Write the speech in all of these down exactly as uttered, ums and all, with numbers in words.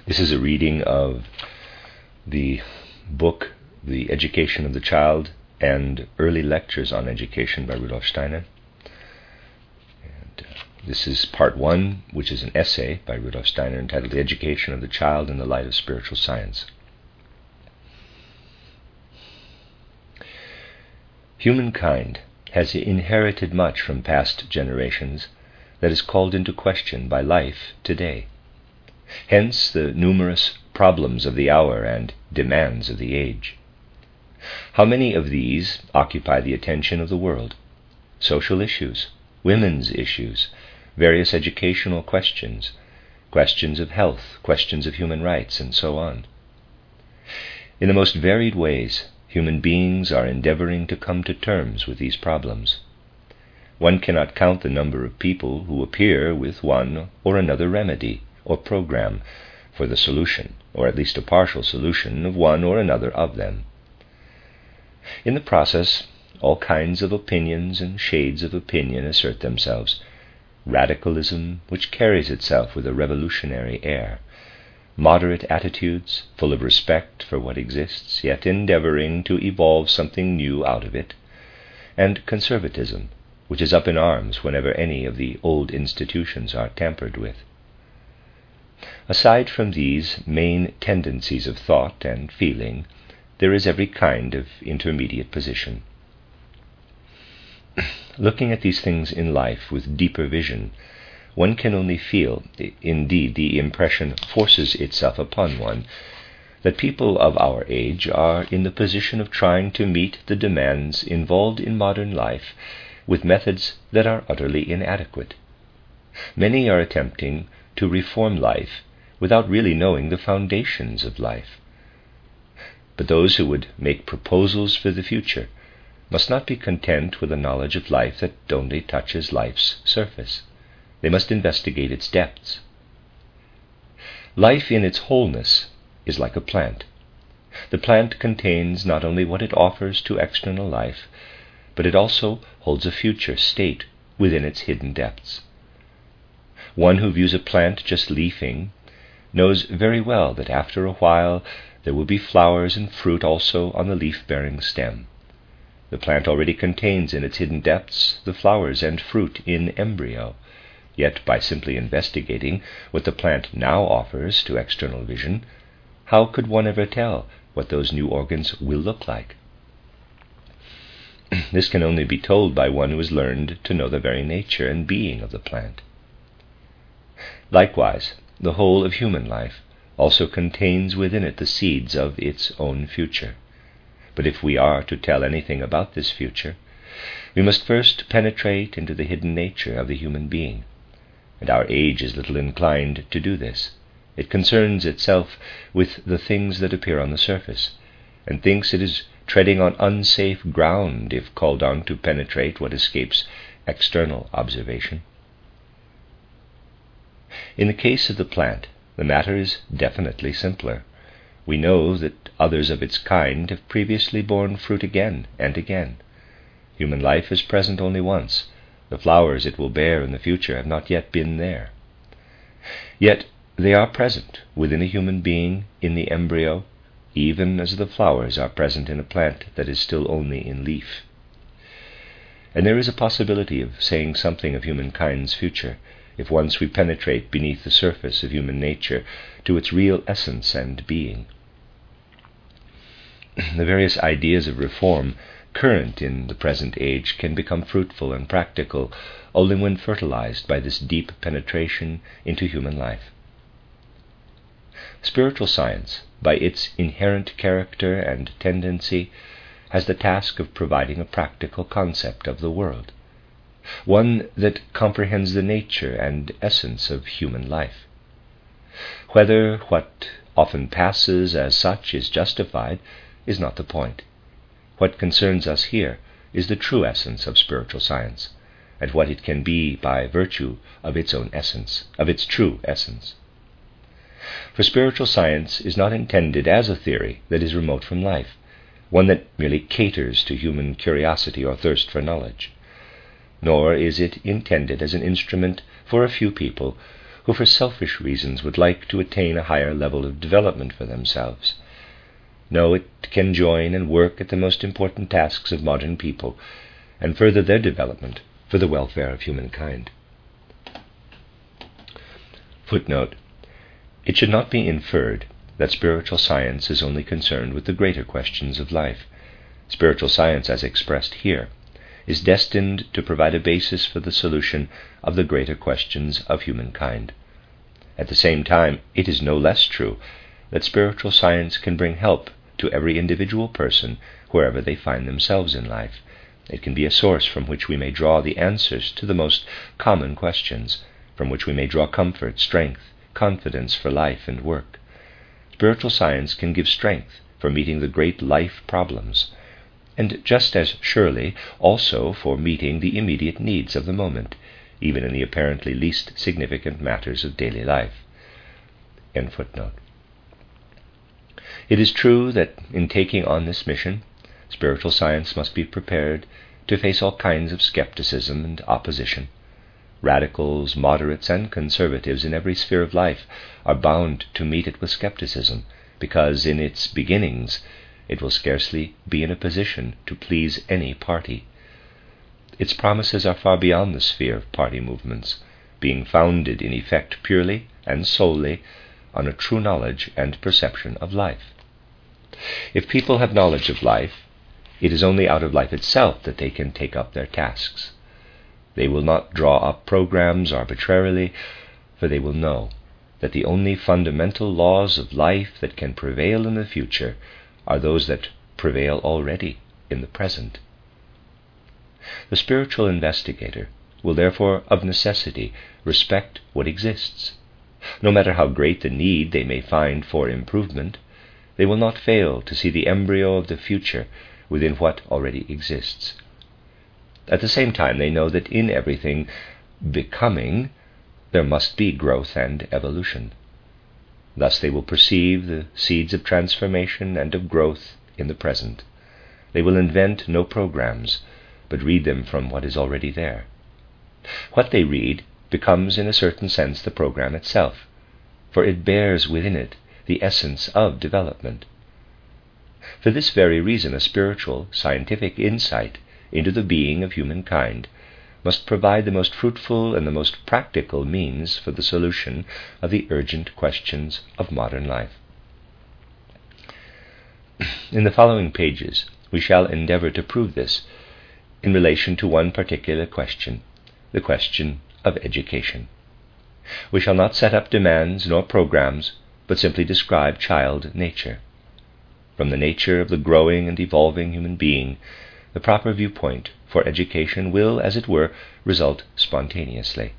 This is a reading of the book, The Education of the Child and Early Lectures on Education by Rudolf Steiner. And uh, this is part one, which is an essay by Rudolf Steiner entitled The Education of the Child in the Light of Spiritual Science. Humankind has inherited much from past generations that is called into question by life today. Hence the numerous problems of the hour and demands of the age. How many of these occupy the attention of the world? Social issues, women's issues, various educational questions, questions of health, questions of human rights, and so on. In the most varied ways, human beings are endeavoring to come to terms with these problems. One cannot count the number of people who appear with one or another remedy or program for the solution, or at least a partial solution, of one or another of them. In the process, all kinds of opinions and shades of opinion assert themselves. Radicalism, which carries itself with a revolutionary air, moderate attitudes, full of respect for what exists, yet endeavoring to evolve something new out of it, and conservatism, which is up in arms whenever any of the old institutions are tampered with. Aside from these main tendencies of thought and feeling, there is every kind of intermediate position. Looking at these things in life with deeper vision, one can only feel, indeed the impression forces itself upon one, that people of our age are in the position of trying to meet the demands involved in modern life with methods that are utterly inadequate. Many are attempting to reform life without really knowing the foundations of life. But those who would make proposals for the future must not be content with a knowledge of life that only touches life's surface. They must investigate its depths. Life in its wholeness is like a plant. The plant contains not only what it offers to external life, but it also holds a future state within its hidden depths. One who views a plant just leafing knows very well that after a while there will be flowers and fruit also on the leaf-bearing stem. The plant already contains in its hidden depths the flowers and fruit in embryo, yet by simply investigating what the plant now offers to external vision, how could one ever tell what those new organs will look like? This can only be told by one who has learned to know the very nature and being of the plant. Likewise, the whole of human life also contains within it the seeds of its own future. But if we are to tell anything about this future, we must first penetrate into the hidden nature of the human being, and our age is little inclined to do this. It concerns itself with the things that appear on the surface, and thinks it is treading on unsafe ground if called on to penetrate what escapes external observation. In the case of the plant, the matter is definitely simpler. We know that others of its kind have previously borne fruit again and again. Human life is present only once. The flowers it will bear in the future have not yet been there. Yet they are present within a human being in the embryo, even as the flowers are present in a plant that is still only in leaf. And there is a possibility of saying something of humankind's future, if once we penetrate beneath the surface of human nature to its real essence and being. The various ideas of reform current in the present age can become fruitful and practical only when fertilized by this deep penetration into human life. Spiritual science, by its inherent character and tendency, has the task of providing a practical concept of the world, one that comprehends the nature and essence of human life. Whether what often passes as such is justified is not the point. What concerns us here is the true essence of spiritual science, and what it can be by virtue of its own essence, of its true essence. For spiritual science is not intended as a theory that is remote from life, one that merely caters to human curiosity or thirst for knowledge. Nor is it intended as an instrument for a few people who for selfish reasons would like to attain a higher level of development for themselves. No, it can join and work at the most important tasks of modern people and further their development for the welfare of humankind. Footnote: It should not be inferred that spiritual science is only concerned with the greater questions of life. Spiritual science, as expressed here, is destined to provide a basis for the solution of the greater questions of humankind. At the same time, it is no less true that spiritual science can bring help to every individual person wherever they find themselves in life. It can be a source from which we may draw the answers to the most common questions, from which we may draw comfort, strength, confidence for life and work. Spiritual science can give strength for meeting the great life problems, and just as surely also for meeting the immediate needs of the moment, even in the apparently least significant matters of daily life. End footnote. It is true that in taking on this mission, spiritual science must be prepared to face all kinds of skepticism and opposition. Radicals, moderates, and conservatives in every sphere of life are bound to meet it with skepticism, because in its beginnings it will scarcely be in a position to please any party. Its promises are far beyond the sphere of party movements, being founded in effect purely and solely on a true knowledge and perception of life. If people have knowledge of life, it is only out of life itself that they can take up their tasks. They will not draw up programs arbitrarily, for they will know that the only fundamental laws of life that can prevail in the future are those that prevail already in the present. The spiritual investigator will therefore of necessity respect what exists. No matter how great the need they may find for improvement, they will not fail to see the embryo of the future within what already exists. At the same time, they know that in everything becoming there must be growth and evolution. Thus they will perceive the seeds of transformation and of growth in the present. They will invent no programs, but read them from what is already there. What they read becomes in a certain sense the program itself, for it bears within it the essence of development. For this very reason, a spiritual, scientific insight into the being of humankind must provide the most fruitful and the most practical means for the solution of the urgent questions of modern life. In the following pages, we shall endeavor to prove this in relation to one particular question, the question of education. We shall not set up demands nor programs, but simply describe child nature. From the nature of the growing and evolving human being, the proper viewpoint for education will, as it were, result spontaneously.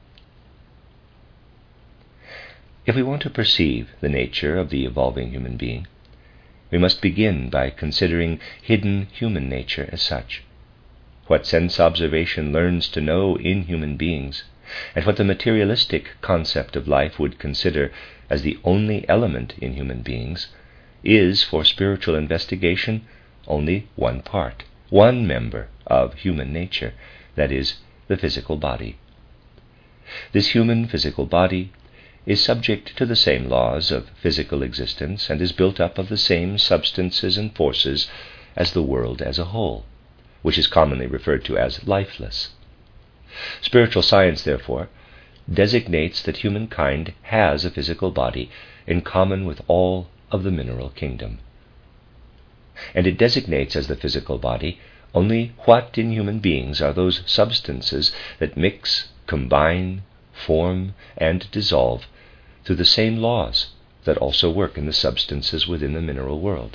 If we want to perceive the nature of the evolving human being, we must begin by considering hidden human nature as such, what sense observation learns to know in human beings, and what the materialistic concept of life would consider as the only element in human beings, is for spiritual investigation only one part, one member of human nature, that is, the physical body. This human physical body is subject to the same laws of physical existence and is built up of the same substances and forces as the world as a whole, which is commonly referred to as lifeless. Spiritual science, therefore, designates that humankind has a physical body in common with all of the mineral kingdom. And it designates as the physical body only what in human beings are those substances that mix, combine, form, and dissolve through the same laws that also work in the substances within the mineral world.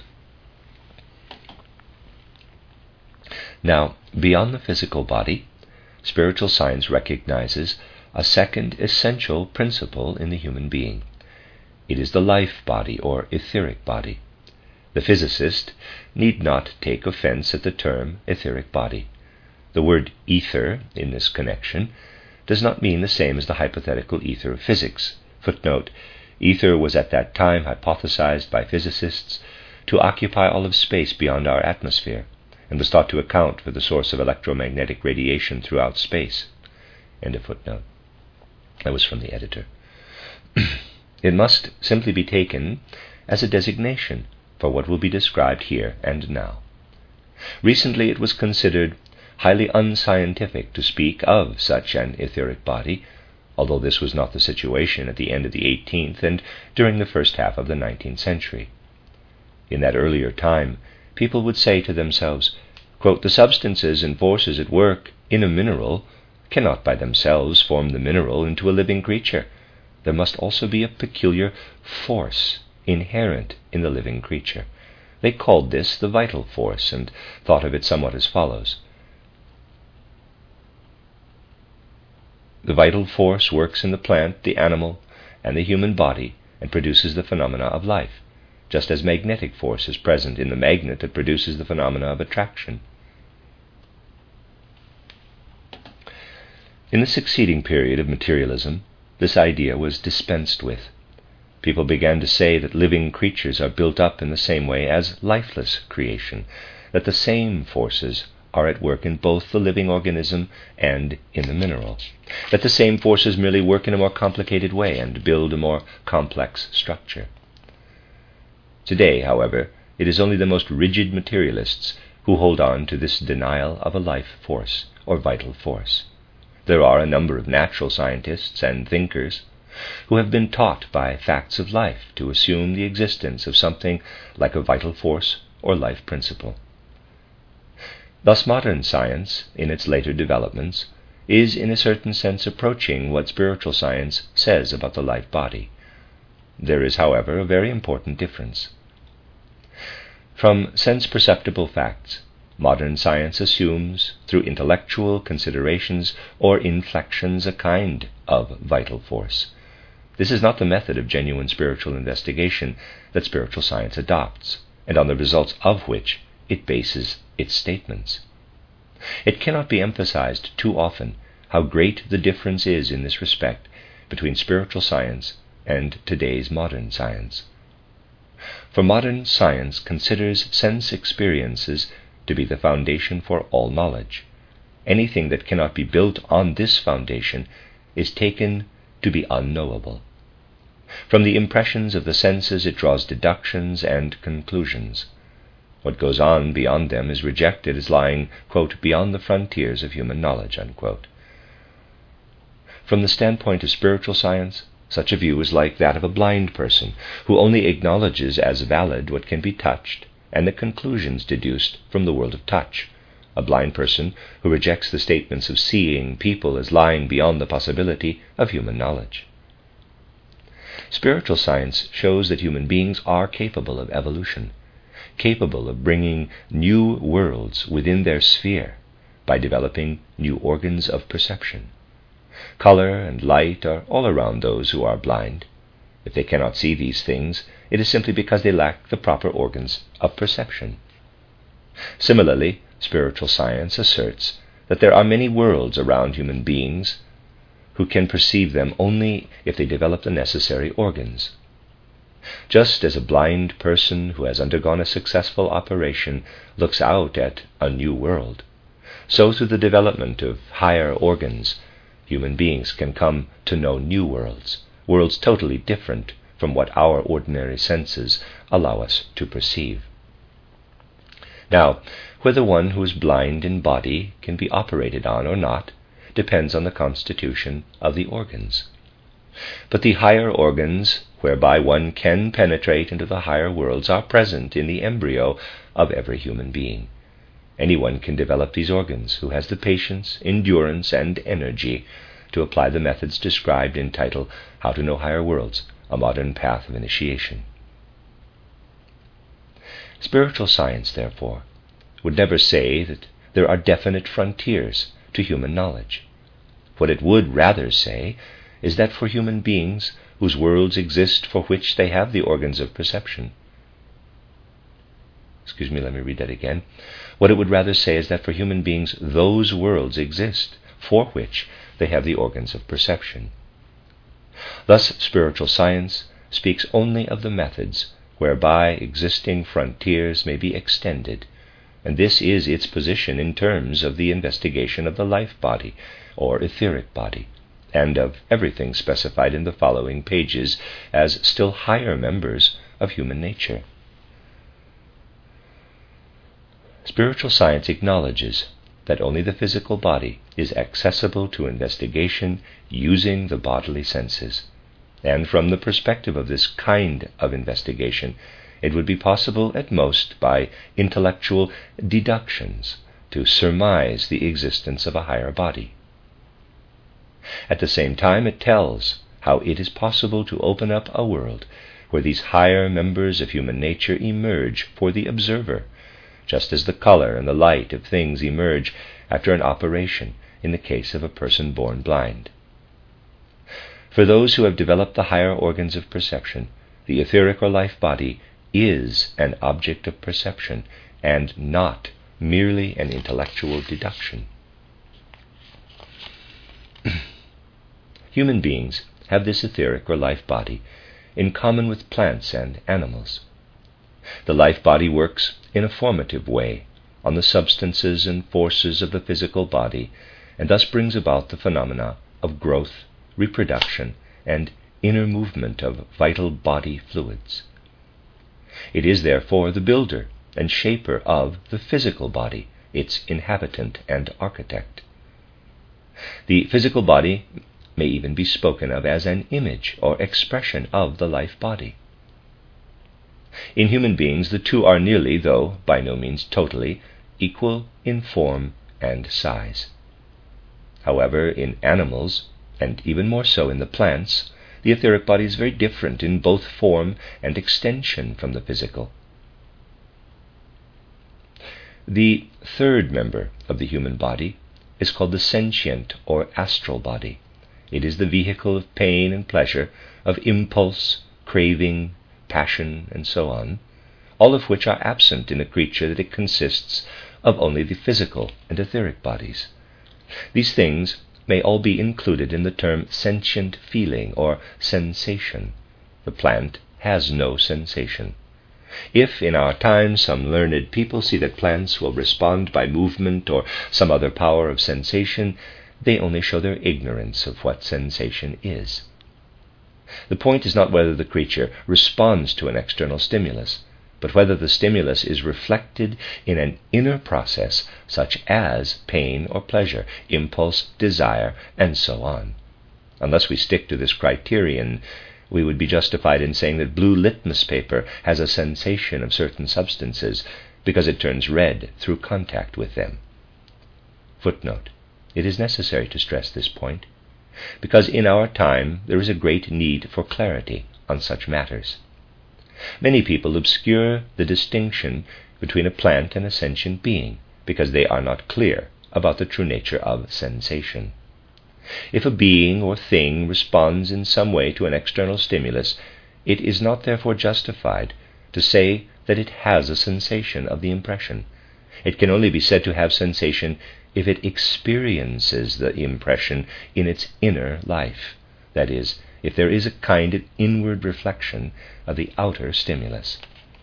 Now, beyond the physical body, spiritual science recognizes a second essential principle in the human being. It is the life body or etheric body. The physicist need not take offense at the term etheric body. The word ether in this connection does not mean the same as the hypothetical ether of physics. Footnote: ether was at that time hypothesized by physicists to occupy all of space beyond our atmosphere, and was thought to account for the source of electromagnetic radiation throughout space. End of footnote. That was from the editor. It must simply be taken as a designation for what will be described here and now. Recently it was considered highly unscientific to speak of such an etheric body, although this was not the situation at the end of the eighteenth and during the first half of the nineteenth century. In that earlier time, people would say to themselves, quote, "The substances and forces at work in a mineral cannot by themselves form the mineral into a living creature. There must also be a peculiar force inherent in the living creature." They called this the vital force and thought of it somewhat as follows. The vital force works in the plant, the animal, and the human body and produces the phenomena of life, just as magnetic force is present in the magnet that produces the phenomena of attraction. In the succeeding period of materialism, this idea was dispensed with. People began to say that living creatures are built up in the same way as lifeless creation, that the same forces are at work in both the living organism and in the mineral, that the same forces merely work in a more complicated way and build a more complex structure. Today, however, it is only the most rigid materialists who hold on to this denial of a life force or vital force. There are a number of natural scientists and thinkers who have been taught by facts of life to assume the existence of something like a vital force or life principle. Thus modern science, in its later developments, is in a certain sense approaching what spiritual science says about the life body. There is, however, a very important difference. From sense-perceptible facts, modern science assumes, through intellectual considerations or inflections, a kind of vital force. This is not the method of genuine spiritual investigation that spiritual science adopts, and on the results of which it bases its statements. It cannot be emphasized too often how great the difference is in this respect between spiritual science and today's modern science. For modern science considers sense experiences to be the foundation for all knowledge. Anything that cannot be built on this foundation is taken to be unknowable. From the impressions of the senses it draws deductions and conclusions. What goes on beyond them is rejected as lying, quote, beyond the frontiers of human knowledge, unquote. From the standpoint of spiritual science, such a view is like that of a blind person who only acknowledges as valid what can be touched and the conclusions deduced from the world of touch, a blind person who rejects the statements of seeing people as lying beyond the possibility of human knowledge. Spiritual science shows that human beings are capable of evolution, capable of bringing new worlds within their sphere by developing new organs of perception. Color and light are all around those who are blind. If they cannot see these things, it is simply because they lack the proper organs of perception. Similarly, spiritual science asserts that there are many worlds around human beings who can perceive them only if they develop the necessary organs. Just as a blind person who has undergone a successful operation looks out at a new world, so through the development of higher organs, human beings can come to know new worlds, worlds totally different from what our ordinary senses allow us to perceive. Now, whether one who is blind in body can be operated on or not depends on the constitution of the organs. But the higher organs whereby one can penetrate into the higher worlds are present in the embryo of every human being. Anyone can develop these organs who has the patience, endurance, and energy to apply the methods described in title How to Know Higher Worlds, A Modern Path of Initiation. Spiritual science, therefore, would never say that there are definite frontiers to human knowledge. What it would rather say is that for human beings whose worlds exist for which they have the organs of perception, excuse me, let me read that again. What it would rather say is that for human beings those worlds exist for which they have the organs of perception. Thus, spiritual science speaks only of the methods whereby existing frontiers may be extended, and this is its position in terms of the investigation of the life body, or etheric body, and of everything specified in the following pages as still higher members of human nature. Spiritual science acknowledges that only the physical body is accessible to investigation using the bodily senses, and from the perspective of this kind of investigation, it would be possible at most by intellectual deductions to surmise the existence of a higher body. At the same time, it tells how it is possible to open up a world where these higher members of human nature emerge for the observer, just as the color and the light of things emerge after an operation in the case of a person born blind. For those who have developed the higher organs of perception, the etheric or life body is an object of perception and not merely an intellectual deduction. Human beings have this etheric or life body in common with plants and animals. The life body works in a formative way on the substances and forces of the physical body, and thus brings about the phenomena of growth, reproduction, and inner movement of vital body fluids. It is therefore the builder and shaper of the physical body, its inhabitant and architect. The physical body may even be spoken of as an image or expression of the life body. In human beings, the two are nearly, though by no means totally, equal in form and size. However, in animals, and even more so in the plants, the etheric body is very different in both form and extension from the physical. The third member of the human body is called the sentient or astral body. It is the vehicle of pain and pleasure, of impulse, craving, passion, and so on, all of which are absent in a creature that it consists of only the physical and etheric bodies. These things may all be included in the term sentient feeling or sensation. The plant has no sensation. If in our time some learned people see that plants will respond by movement or some other power of sensation, they only show their ignorance of what sensation is. The point is not whether the creature responds to an external stimulus, but whether the stimulus is reflected in an inner process such as pain or pleasure, impulse, desire, and so on. Unless we stick to this criterion, we would be justified in saying that blue litmus paper has a sensation of certain substances because it turns red through contact with them. Footnote. It is necessary to stress this point, because in our time there is a great need for clarity on such matters. Many people obscure the distinction between a plant and a sentient being because they are not clear about the true nature of sensation. If a being or thing responds in some way to an external stimulus, it is not therefore justified to say that it has a sensation of the impression. It can only be said to have sensation if it experiences the impression in its inner life, that is, if there is a kind of inward reflection of the outer stimulus.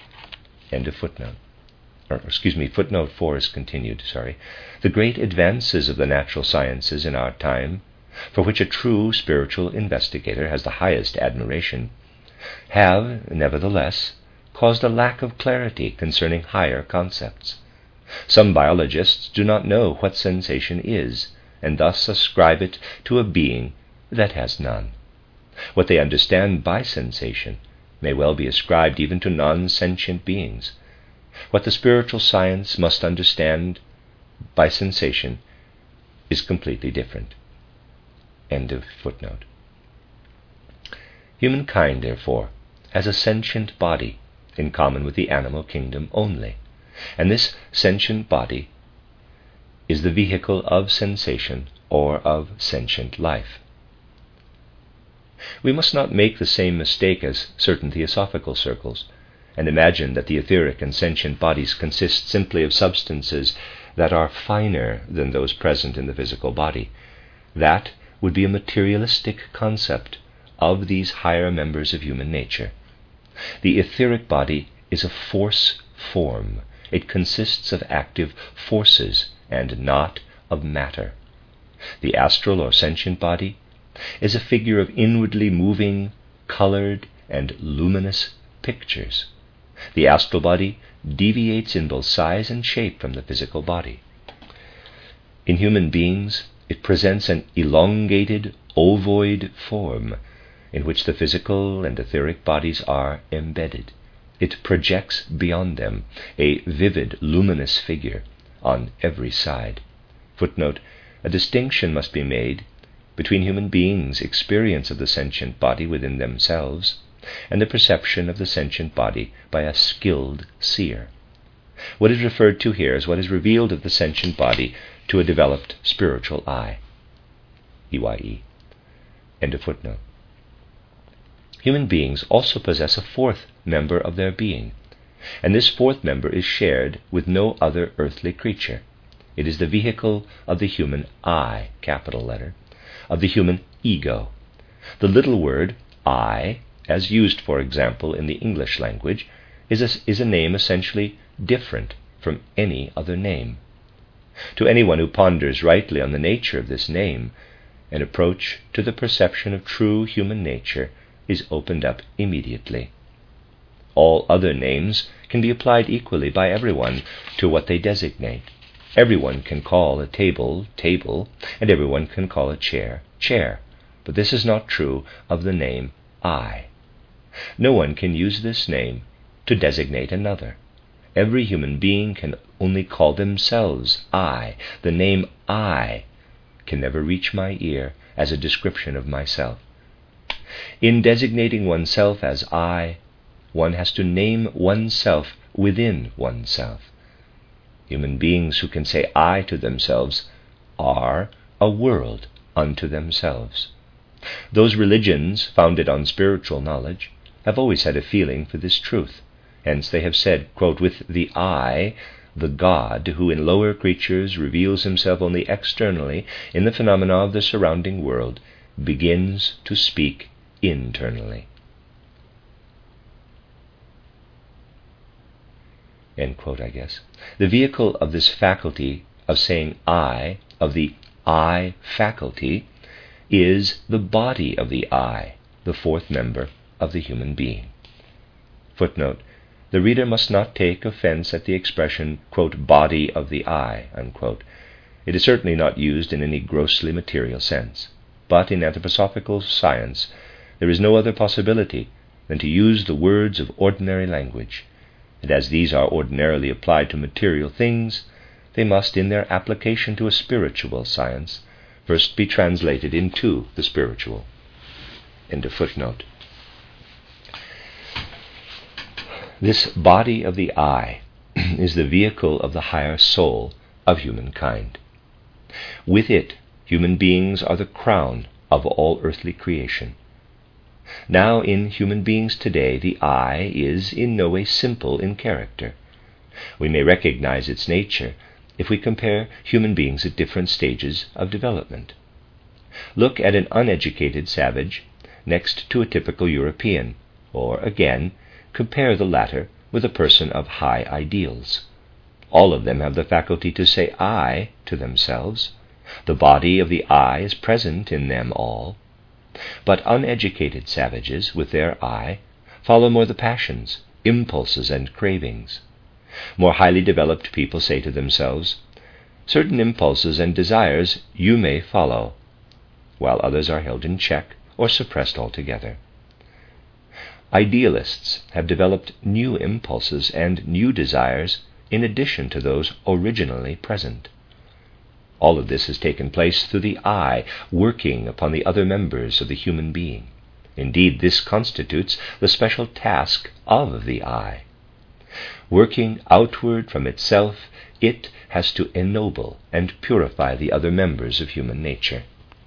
End of footnote. Or, excuse me, footnote four is continued, sorry. The great advances of the natural sciences in our time, for which a true spiritual investigator has the highest admiration, have, nevertheless, caused a lack of clarity concerning higher concepts. Some biologists do not know what sensation is, and thus ascribe it to a being that has none. What they understand by sensation may well be ascribed even to non-sentient beings. What the spiritual science must understand by sensation is completely different. End of footnote. Humankind, therefore, has a sentient body in common with the animal kingdom only, and this sentient body is the vehicle of sensation or of sentient life. We must not make the same mistake as certain theosophical circles, and imagine that the etheric and sentient bodies consist simply of substances that are finer than those present in the physical body. That would be a materialistic concept of these higher members of human nature. The etheric body is a force form. It consists of active forces and not of matter. The astral or sentient body is a figure of inwardly moving, colored, and luminous pictures. The astral body deviates in both size and shape from the physical body. In human beings, it presents an elongated, ovoid form in which the physical and etheric bodies are embedded. It projects beyond them a vivid, luminous figure on every side. Footnote: a distinction must be made between human beings' experience of the sentient body within themselves and the perception of the sentient body by a skilled seer. What is referred to here is what is revealed of the sentient body to a developed spiritual eye. E Y E. End of footnote. Human beings also possess a fourth member of their being, and this fourth member is shared with no other earthly creature. It is the vehicle of the human I, capital letter, of the human ego. The little word I, as used, for example, in the English language, is a, is a name essentially different from any other name. To anyone who ponders rightly on the nature of this name, an approach to the perception of true human nature is opened up immediately. All other names can be applied equally by everyone to what they designate. Everyone can call a table, table, and everyone can call a chair, chair. But this is not true of the name I. No one can use this name to designate another. Every human being can only call themselves I. The name I can never reach my ear as a description of myself. In designating oneself as I, one has to name oneself within oneself. Human beings who can say I to themselves are a world unto themselves. Those religions founded on spiritual knowledge have always had a feeling for this truth. Hence they have said, quote, with the I, the God who in lower creatures reveals himself only externally in the phenomena of the surrounding world, begins to speak internally. End quote, I guess. The vehicle of this faculty of saying I, of the I faculty, is the body of the I, the fourth member of the human being. Footnote: the reader must not take offense at the expression, quote, body of the I, unquote. It is certainly not used in any grossly material sense. But in anthroposophical science, there is no other possibility than to use the words of ordinary language. And as these are ordinarily applied to material things, they must, in their application to a spiritual science, first be translated into the spiritual. End of footnote. This body of the I is the vehicle of the higher soul of humankind. With it, human beings are the crown of all earthly creation. Now, in human beings today, the I is in no way simple in character. We may recognize its nature if we compare human beings at different stages of development. Look at an uneducated savage next to a typical European, or, again, compare the latter with a person of high ideals. All of them have the faculty to say I to themselves. The body of the I is present in them all. But uneducated savages, with their I, follow more the passions, impulses, and cravings. More highly developed people say to themselves, certain impulses and desires you may follow, while others are held in check or suppressed altogether. Idealists have developed new impulses and new desires in addition to those originally present. All of this has taken place through the I working upon the other members of the human being. Indeed, this constitutes the special task of the I. Working outward from itself, it has to ennoble and purify the other members of human nature.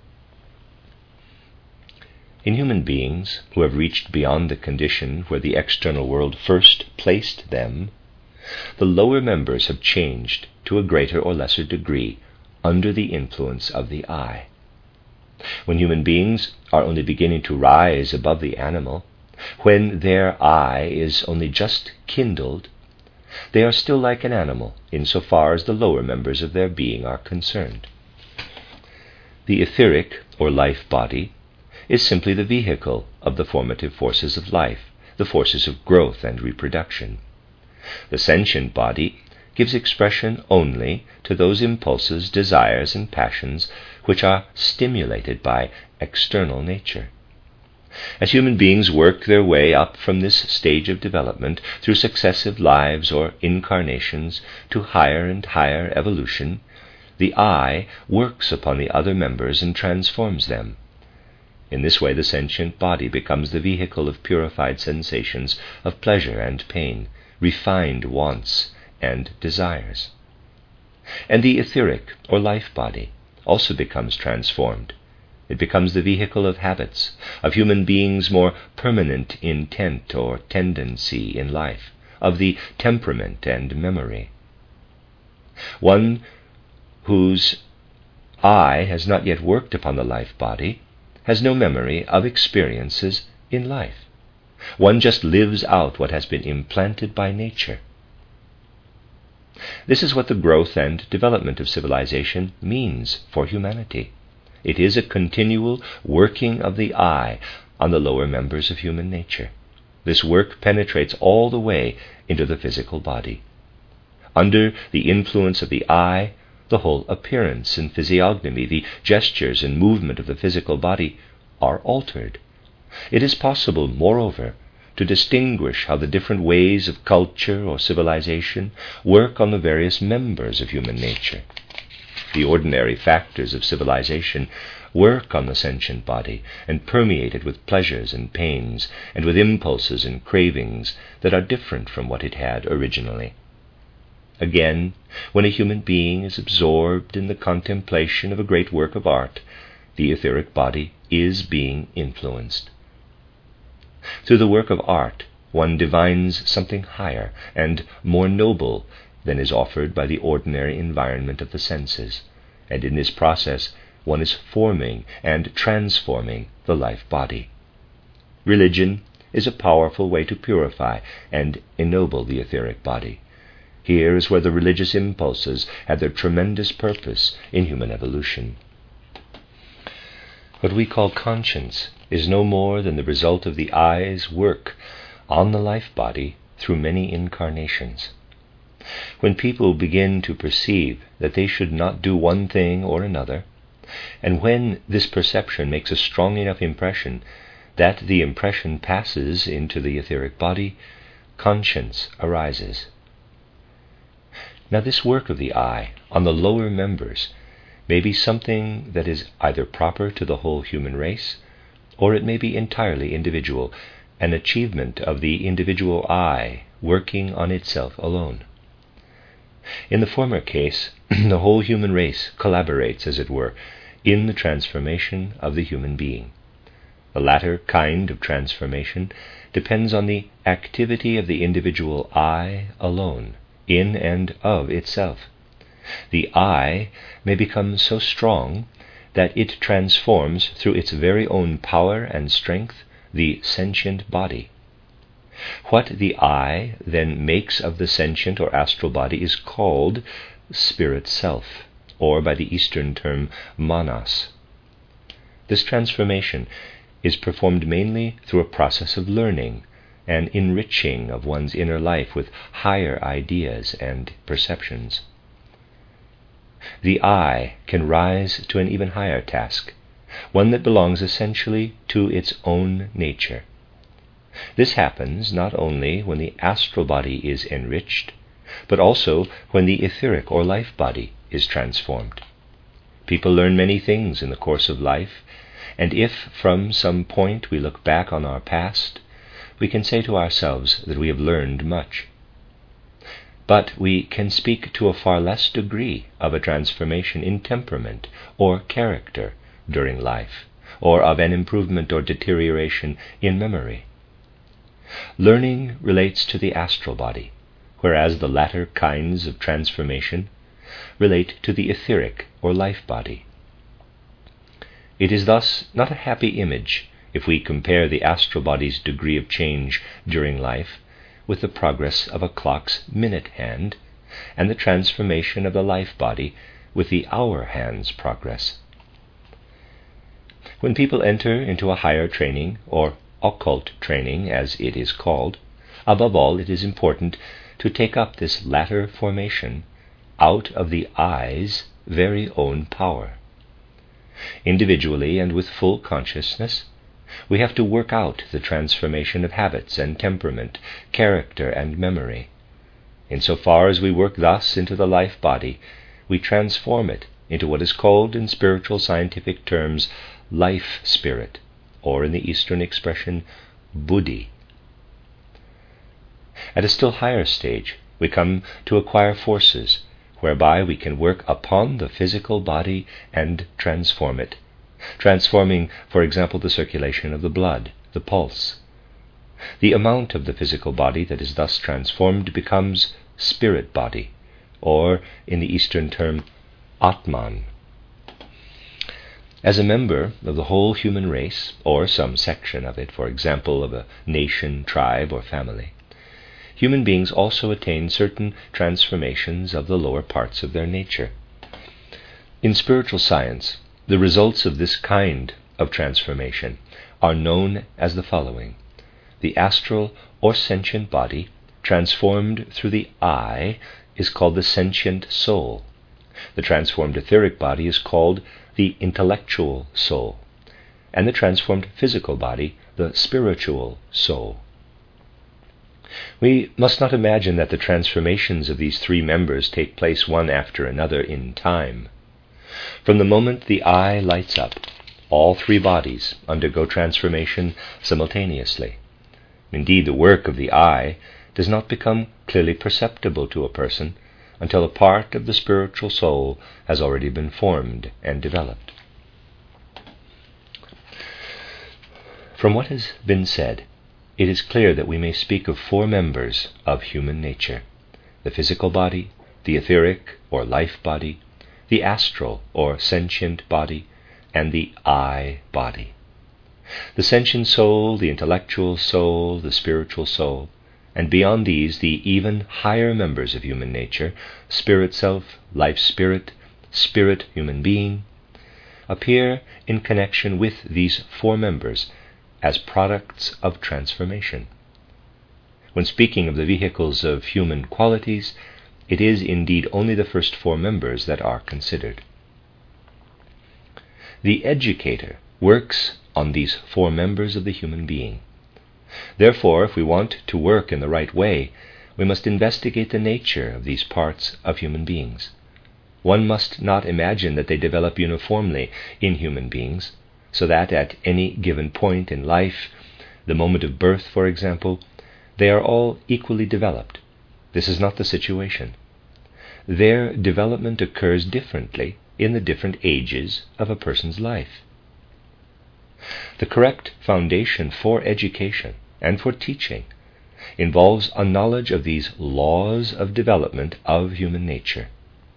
In human beings who have reached beyond the condition where the external world first placed them, the lower members have changed to a greater or lesser degree under the influence of the I. When human beings are only beginning to rise above the animal, when their I is only just kindled, they are still like an animal insofar as the lower members of their being are concerned. The etheric or life body is simply the vehicle of the formative forces of life, the forces of growth and reproduction. The sentient body gives expression only to those impulses, desires, and passions which are stimulated by external nature. As human beings work their way up from this stage of development through successive lives or incarnations to higher and higher evolution, the I works upon the other members and transforms them. In this way, the sentient body becomes the vehicle of purified sensations of pleasure and pain, refined wants and desires. And the etheric or life body also becomes transformed. It becomes the vehicle of habits, of human beings' more permanent intent or tendency in life, of the temperament and memory. One whose I has not yet worked upon the life body has no memory of experiences in life. One just lives out what has been implanted by nature. This is what the growth and development of civilization means for humanity. It is a continual working of the I on the lower members of human nature. This work penetrates all the way into the physical body. Under the influence of the I, the whole appearance and physiognomy, the gestures and movement of the physical body are altered. It is possible, moreover, to distinguish how the different ways of culture or civilization work on the various members of human nature. The ordinary factors of civilization work on the sentient body and permeate it with pleasures and pains and with impulses and cravings that are different from what it had originally. Again, when a human being is absorbed in the contemplation of a great work of art, the etheric body is being influenced. Through the work of art, one divines something higher and more noble than is offered by the ordinary environment of the senses, and in this process one is forming and transforming the life body. Religion is a powerful way to purify and ennoble the etheric body. Here is where the religious impulses had their tremendous purpose in human evolution. What we call conscience is no more than the result of the I's work on the life body through many incarnations. When people begin to perceive that they should not do one thing or another, and when this perception makes a strong enough impression that the impression passes into the etheric body, conscience arises. Now this work of the I on the lower members may be something that is either proper to the whole human race, or it may be entirely individual, an achievement of the individual I working on itself alone. In the former case, the whole human race collaborates, as it were, in the transformation of the human being. The latter kind of transformation depends on the activity of the individual I alone, in and of itself. The I may become so strong that it transforms through its very own power and strength the sentient body. What the I then makes of the sentient or astral body is called spirit self, or by the Eastern term manas. This transformation is performed mainly through a process of learning and enriching of one's inner life with higher ideas and perceptions. The I can rise to an even higher task, one that belongs essentially to its own nature. This happens not only when the astral body is enriched, but also when the etheric or life body is transformed. People learn many things in the course of life, and if from some point we look back on our past, we can say to ourselves that we have learned much. But we can speak to a far less degree of a transformation in temperament or character during life, or of an improvement or deterioration in memory. Learning relates to the astral body, whereas the latter kinds of transformation relate to the etheric or life body. It is thus not a happy image if we compare the astral body's degree of change during life with the progress of a clock's minute hand, and the transformation of the life body with the hour hand's progress. When people enter into a higher training, or occult training as it is called, above all it is important to take up this latter formation out of the I's very own power. Individually and with full consciousness, we have to work out the transformation of habits and temperament, character and memory. Insofar as we work thus into the life body, we transform it into what is called in spiritual scientific terms life spirit, or in the Eastern expression buddhi. At a still higher stage, we come to acquire forces whereby we can work upon the physical body and transform it, transforming, for example, the circulation of the blood, the pulse. The amount of the physical body that is thus transformed becomes spirit body, or in the Eastern term, Atman. As a member of the whole human race, or some section of it, for example, of a nation, tribe, or family, human beings also attain certain transformations of the lower parts of their nature. In spiritual science, the results of this kind of transformation are known as the following. The astral or sentient body, transformed through the I, is called the sentient soul. The transformed etheric body is called the intellectual soul, and the transformed physical body, the spiritual soul. We must not imagine that the transformations of these three members take place one after another in time. From the moment the I lights up, all three bodies undergo transformation simultaneously. Indeed, the work of the I does not become clearly perceptible to a person until a part of the spiritual soul has already been formed and developed. From what has been said, it is clear that we may speak of four members of human nature: the physical body, the etheric or life body, the astral or sentient body, and the I body. The sentient soul, the intellectual soul, the spiritual soul, and beyond these the even higher members of human nature, spirit self, life spirit, spirit human being, appear in connection with these four members as products of transformation. When speaking of the vehicles of human qualities, it is indeed only the first four members that are considered. The educator works on these four members of the human being. Therefore, if we want to work in the right way, we must investigate the nature of these parts of human beings. One must not imagine that they develop uniformly in human beings, so that at any given point in life, the moment of birth, for example, they are all equally developed. This is not the situation. Their development occurs differently in the different ages of a person's life. The correct foundation for education and for teaching involves a knowledge of these laws of development of human nature.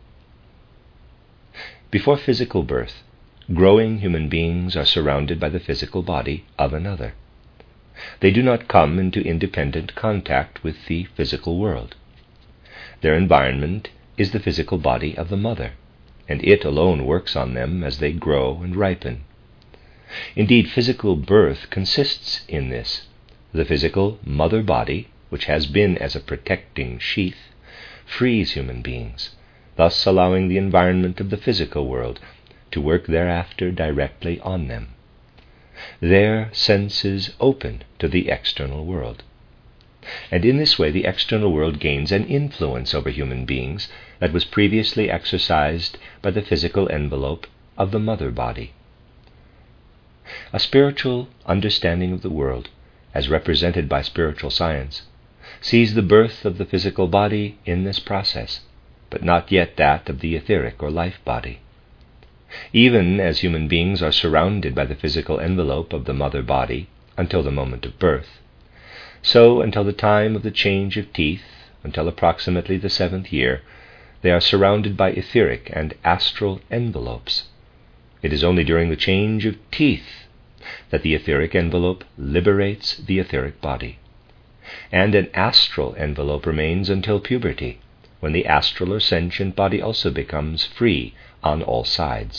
Before physical birth, growing human beings are surrounded by the physical body of another. They do not come into independent contact with the physical world. Their environment is the physical body of the mother, and it alone works on them as they grow and ripen. Indeed, physical birth consists in this. The physical mother body, which has been as a protecting sheath, frees human beings, thus allowing the environment of the physical world to work thereafter directly on them. Their senses open to the external world. And in this way the external world gains an influence over human beings that was previously exercised by the physical envelope of the mother body. A spiritual understanding of the world, as represented by spiritual science, sees the birth of the physical body in this process, but not yet that of the etheric or life body. Even as human beings are surrounded by the physical envelope of the mother body until the moment of birth, so until the time of the change of teeth, until approximately the seventh year, they are surrounded by etheric and astral envelopes. It is only during the change of teeth that the etheric envelope liberates the etheric body. And an astral envelope remains until puberty, when the astral or sentient body also becomes free on all sides,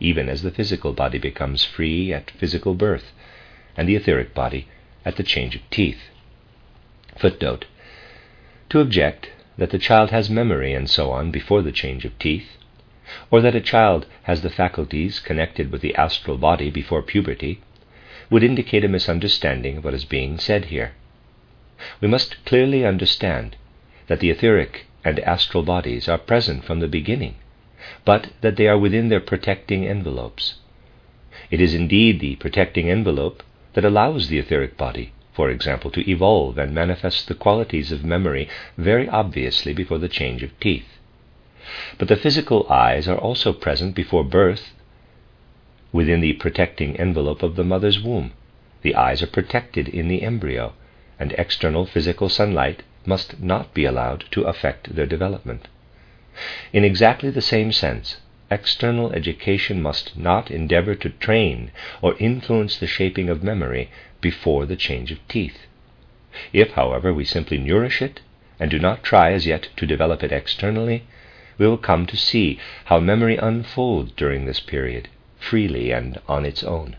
even as the physical body becomes free at physical birth, and the etheric body at the change of teeth. Footnote: to object that the child has memory and so on before the change of teeth, or that a child has the faculties connected with the astral body before puberty, would indicate a misunderstanding of what is being said here. We must clearly understand that the etheric and astral bodies are present from the beginning, but that they are within their protecting envelopes. It is indeed the protecting envelope that allows the etheric body, for example, to evolve and manifest the qualities of memory very obviously before the change of teeth. But the physical eyes are also present before birth within the protecting envelope of the mother's womb. The eyes are protected in the embryo, and external physical sunlight must not be allowed to affect their development. In exactly the same sense, external education must not endeavor to train or influence the shaping of memory before the change of teeth. If, however, we simply nourish it and do not try as yet to develop it externally, we will come to see how memory unfolds during this period, freely and on its own.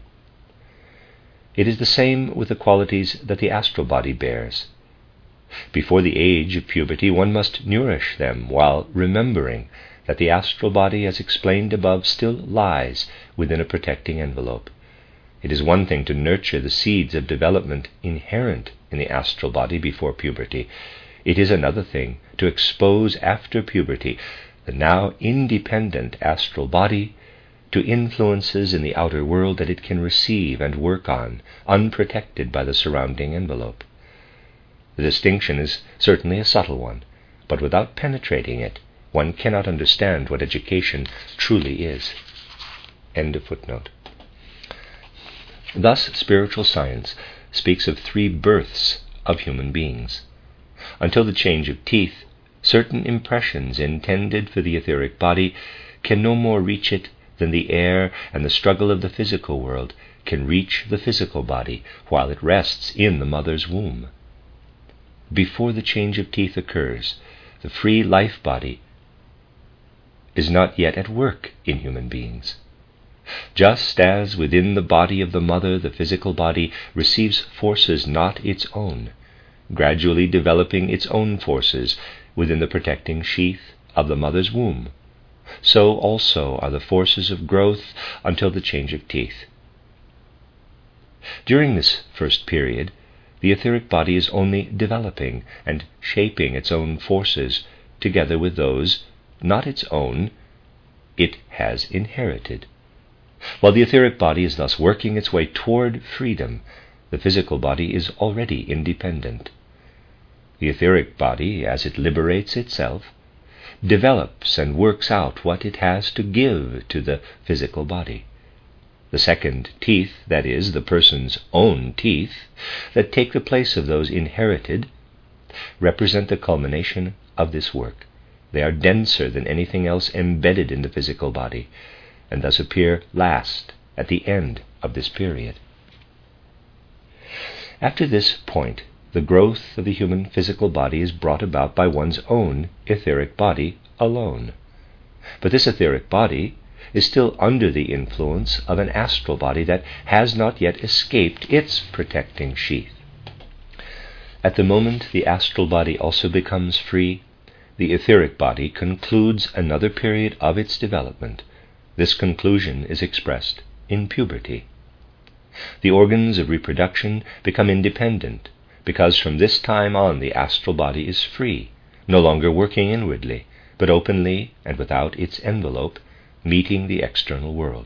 It is the same with the qualities that the astral body bears. Before the age of puberty, one must nourish them while remembering that the astral body, as explained above, still lies within a protecting envelope. It is one thing to nurture the seeds of development inherent in the astral body before puberty. It is another thing to expose after puberty the now independent astral body to influences in the outer world that it can receive and work on, unprotected by the surrounding envelope. The distinction is certainly a subtle one, but without penetrating it, one cannot understand what education truly is. End of footnote. Thus, spiritual science speaks of three births of human beings. Until the change of teeth, certain impressions intended for the etheric body can no more reach it than the air and the struggle of the physical world can reach the physical body while it rests in the mother's womb. Before the change of teeth occurs, the free life body is not yet at work in human beings. Just as within the body of the mother the physical body receives forces not its own, gradually developing its own forces within the protecting sheath of the mother's womb, so also are the forces of growth until the change of teeth. During this first period, the etheric body is only developing and shaping its own forces together with those, not its own, it has inherited. While the etheric body is thus working its way toward freedom, the physical body is already independent. The etheric body, as it liberates itself, develops and works out what it has to give to the physical body. The second teeth, that is, the person's own teeth, that take the place of those inherited, represent the culmination of this work. They are denser than anything else embedded in the physical body, and thus appear last, at the end of this period. After this point, the growth of the human physical body is brought about by one's own etheric body alone. But this etheric body is still under the influence of an astral body that has not yet escaped its protecting sheath. At the moment the astral body also becomes free, the etheric body concludes another period of its development. This conclusion is expressed in puberty. The organs of reproduction become independent, because from this time on the astral body is free, no longer working inwardly, but openly and without its envelope, meeting the external world.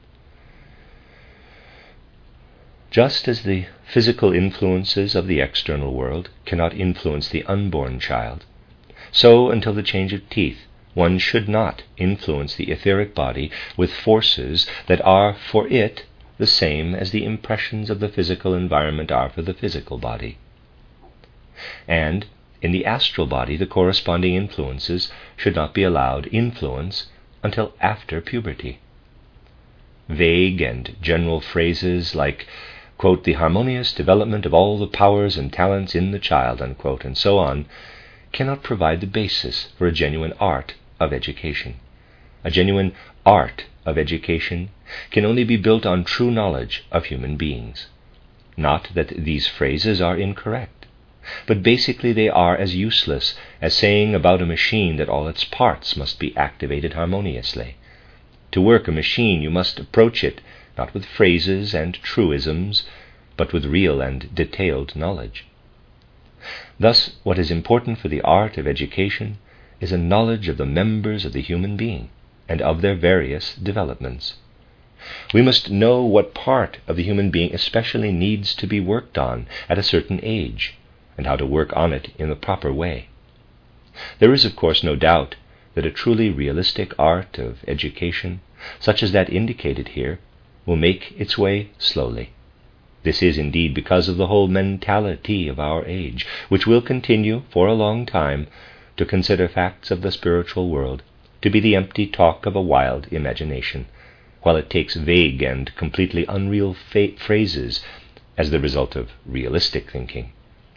Just as the physical influences of the external world cannot influence the unborn child, so until the change of teeth, one should not influence the etheric body with forces that are for it the same as the impressions of the physical environment are for the physical body. And in the astral body, the corresponding influences should not be allowed influence until after puberty. Vague and general phrases like, quote, the harmonious development of all the powers and talents in the child, unquote, and so on, cannot provide the basis for a genuine art of education. a genuine art of education, can only be built on true knowledge of human beings. Not that these phrases are incorrect, but basically they are as useless as saying about a machine that all its parts must be activated harmoniously. To work a machine, you must approach it not with phrases and truisms, but with real and detailed knowledge. Thus, what is important for the art of education is a knowledge of the members of the human being and of their various developments. We must know what part of the human being especially needs to be worked on at a certain age, and how to work on it in the proper way. There is, of course, no doubt that a truly realistic art of education, such as that indicated here, will make its way slowly. This is indeed because of the whole mentality of our age, which will continue for a long time to consider facts of the spiritual world to be the empty talk of a wild imagination, while it takes vague and completely unreal fa- phrases as the result of realistic thinking.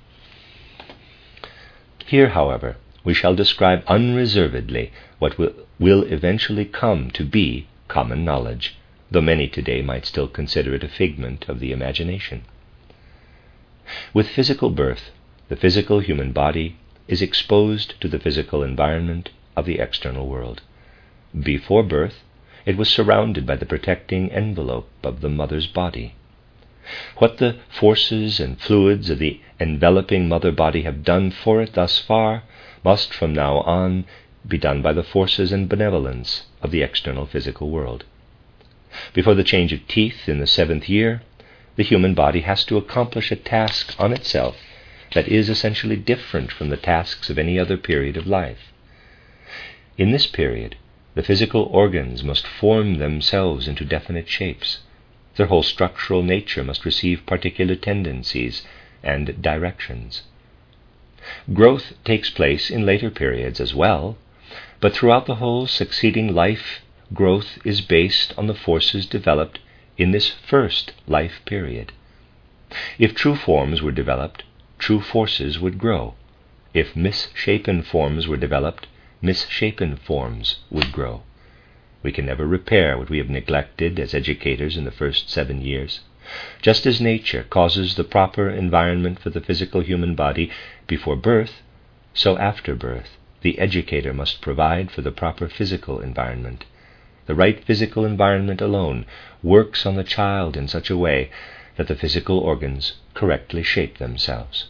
Here, however, we shall describe unreservedly what will, will eventually come to be common knowledge, though many today might still consider it a figment of the imagination. With physical birth, the physical human body is exposed to the physical environment of the external world. Before birth, it was surrounded by the protecting envelope of the mother's body. What the forces and fluids of the enveloping mother body have done for it thus far must from now on be done by the forces and benevolence of the external physical world. Before the change of teeth in the seventh year, the human body has to accomplish a task on itself that is essentially different from the tasks of any other period of life. In this period, the physical organs must form themselves into definite shapes. Their whole structural nature must receive particular tendencies and directions. Growth takes place in later periods as well, but throughout the whole succeeding life, growth is based on the forces developed in this first life period. If true forms were developed, true forces would grow. If misshapen forms were developed, misshapen forms would grow. We can never repair what we have neglected as educators in the first seven years. Just as nature causes the proper environment for the physical human body before birth, so after birth the educator must provide for the proper physical environment. The right physical environment alone works on the child in such a way that the physical organs correctly shape themselves.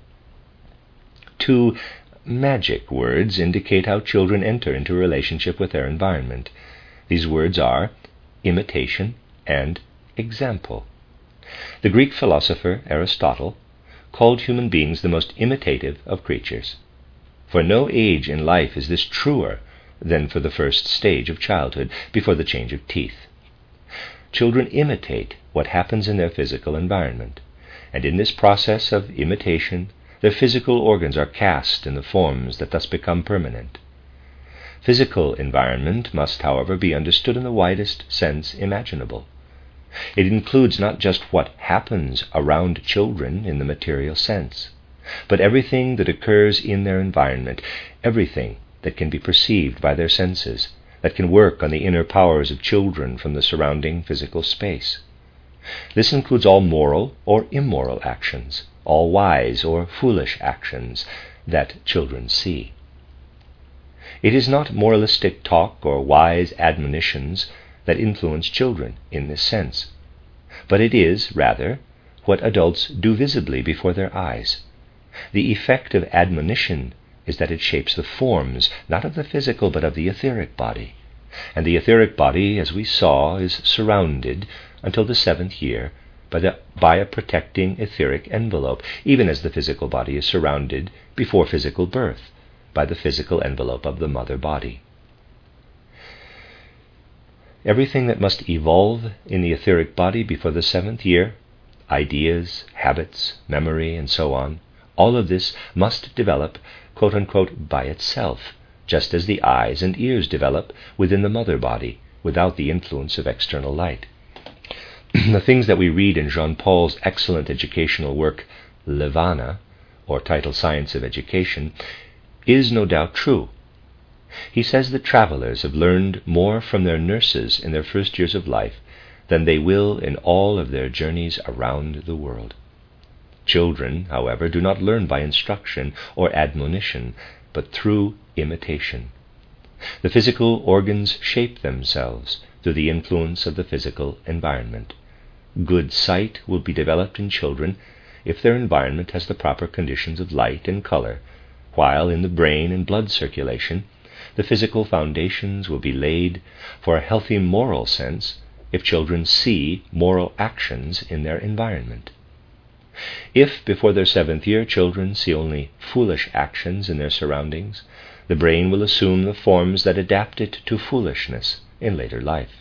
Two magic words indicate how children enter into relationship with their environment. These words are imitation and example. The Greek philosopher Aristotle called human beings the most imitative of creatures. For no age in life is this truer than for the first stage of childhood, before the change of teeth. Children imitate what happens in their physical environment, and in this process of imitation, their physical organs are cast in the forms that thus become permanent. Physical environment must, however, be understood in the widest sense imaginable. It includes not just what happens around children in the material sense, but everything that occurs in their environment, everything that can be perceived by their senses, that can work on the inner powers of children from the surrounding physical space. This includes all moral or immoral actions, all wise or foolish actions that children see. It is not moralistic talk or wise admonitions that influence children in this sense, but it is, rather, what adults do visibly before their eyes. The effect of admonition is that it shapes the forms, not of the physical, but of the etheric body. And the etheric body, as we saw, is surrounded until the seventh year by, the, by a protecting etheric envelope, even as the physical body is surrounded before physical birth by the physical envelope of the mother body. Everything that must evolve in the etheric body before the seventh year, ideas, habits, memory, and so on, all of this must develop, quote-unquote, by itself, just as the eyes and ears develop within the mother body, without the influence of external light. The things that we read in Jean Paul's excellent educational work, Levana, or titled Science of Education, is no doubt true. He says that travelers have learned more from their nurses in their first years of life than they will in all of their journeys around the world. Children, however, do not learn by instruction or admonition, but through imitation. The physical organs shape themselves through the influence of the physical environment. Good sight will be developed in children if their environment has the proper conditions of light and color, while in the brain and blood circulation the physical foundations will be laid for a healthy moral sense if children see moral actions in their environment. If, before their seventh year, children see only foolish actions in their surroundings, the brain will assume the forms that adapt it to foolishness in later life.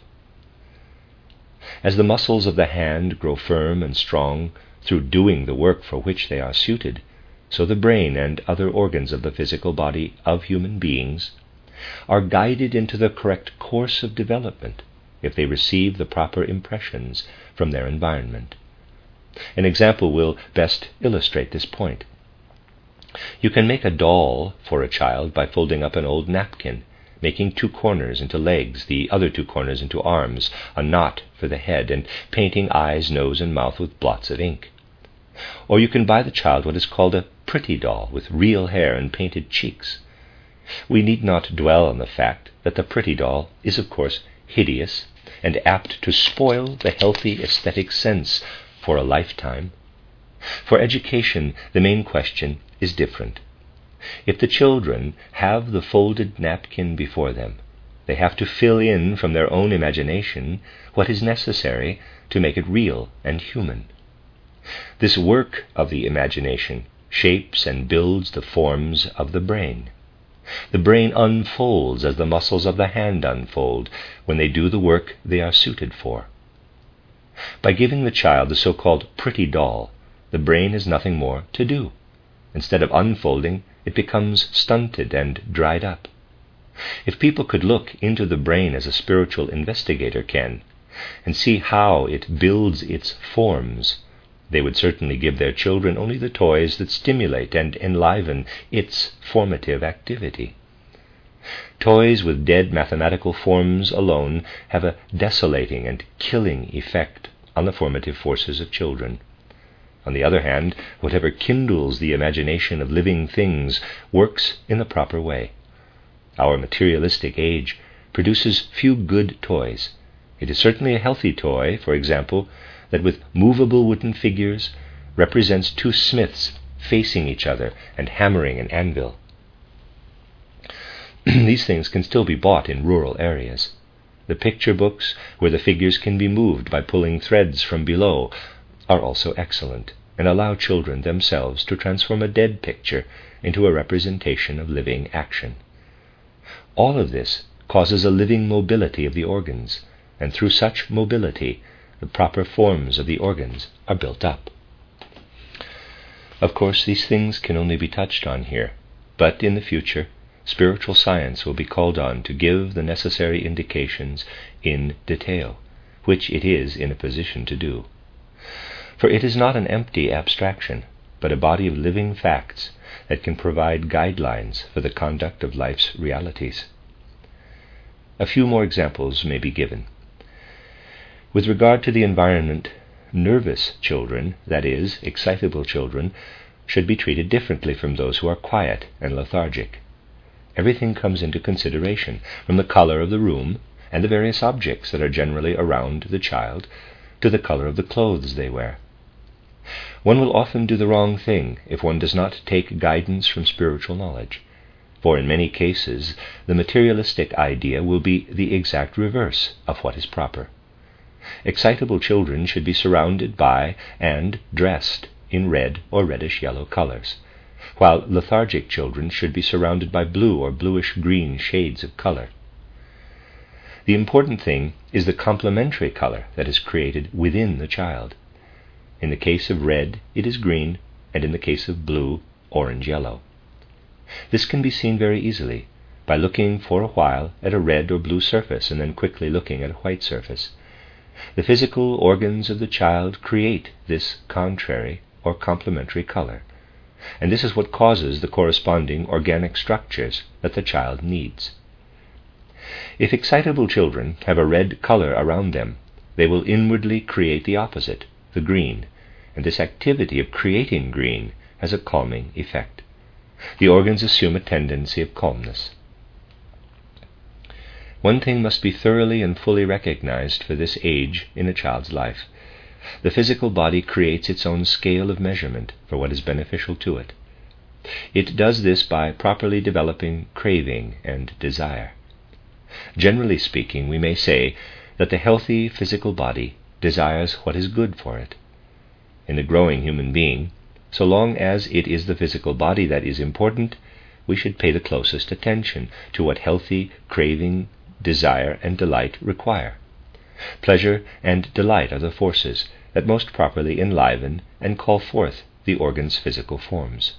As the muscles of the hand grow firm and strong through doing the work for which they are suited, so the brain and other organs of the physical body of human beings are guided into the correct course of development if they receive the proper impressions from their environment. An example will best illustrate this point. You can make a doll for a child by folding up an old napkin, making two corners into legs, the other two corners into arms, a knot for the head, and painting eyes, nose, and mouth with blots of ink. Or you can buy the child what is called a pretty doll with real hair and painted cheeks. We need not dwell on the fact that the pretty doll is, of course, hideous and apt to spoil the healthy aesthetic sense for a lifetime. For education, the main question is different. If the children have the folded napkin before them, they have to fill in from their own imagination what is necessary to make it real and human. This work of the imagination shapes and builds the forms of the brain. The brain unfolds as the muscles of the hand unfold when they do the work they are suited for. By giving the child the so-called pretty doll, the brain has nothing more to do. Instead of unfolding, it becomes stunted and dried up. If people could look into the brain as a spiritual investigator can, and see how it builds its forms, they would certainly give their children only the toys that stimulate and enliven its formative activity. Toys with dead mathematical forms alone have a desolating and killing effect on the formative forces of children. On the other hand, whatever kindles the imagination of living things works in the proper way. Our materialistic age produces few good toys. It is certainly a healthy toy, for example, that with movable wooden figures represents two smiths facing each other and hammering an anvil. These things can still be bought in rural areas. The picture books, where the figures can be moved by pulling threads from below, are also excellent, and allow children themselves to transform a dead picture into a representation of living action. All of this causes a living mobility of the organs, and through such mobility, the proper forms of the organs are built up. Of course, these things can only be touched on here, but in the future, spiritual science will be called on to give the necessary indications in detail, which it is in a position to do. For it is not an empty abstraction, but a body of living facts that can provide guidelines for the conduct of life's realities. A few more examples may be given. With regard to the environment, nervous children, that is, excitable children, should be treated differently from those who are quiet and lethargic. Everything comes into consideration, from the color of the room and the various objects that are generally around the child to the color of the clothes they wear. One will often do the wrong thing if one does not take guidance from spiritual knowledge, for in many cases the materialistic idea will be the exact reverse of what is proper. Excitable children should be surrounded by and dressed in red or reddish-yellow colors, while lethargic children should be surrounded by blue or bluish-green shades of color. The important thing is the complementary color that is created within the child. In the case of red, it is green, and in the case of blue, orange-yellow. This can be seen very easily by looking for a while at a red or blue surface and then quickly looking at a white surface. The physical organs of the child create this contrary or complementary color. and this is what causes the corresponding organic structures that the child needs. If excitable children have a red color around them, they will inwardly create the opposite, the green, and this activity of creating green has a calming effect. The organs assume a tendency of calmness. One thing must be thoroughly and fully recognized for this age in a child's life. The physical body creates its own scale of measurement for what is beneficial to it. It does this by properly developing craving and desire. Generally speaking, we may say that the healthy physical body desires what is good for it. In the growing human being, so long as it is the physical body that is important, we should pay the closest attention to what healthy craving, desire, and delight require. Pleasure and delight are the forces that most properly enliven and call forth the organ's physical forms.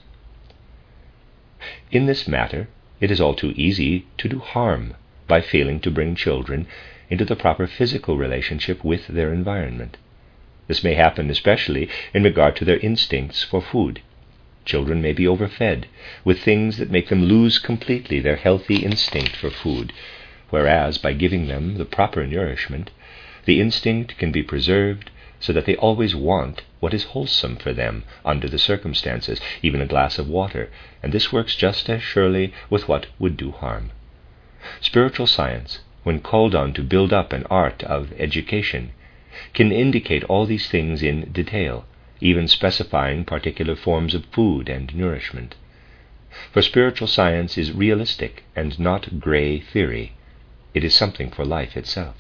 In this matter, it is all too easy to do harm by failing to bring children into the proper physical relationship with their environment. This may happen especially in regard to their instincts for food. Children may be overfed with things that make them lose completely their healthy instinct for food, whereas by giving them the proper nourishment, the instinct can be preserved so that they always want what is wholesome for them under the circumstances, even a glass of water, and this works just as surely with what would do harm. Spiritual science, when called on to build up an art of education, can indicate all these things in detail, even specifying particular forms of food and nourishment. For spiritual science is realistic and not gray theory. It is something for life itself.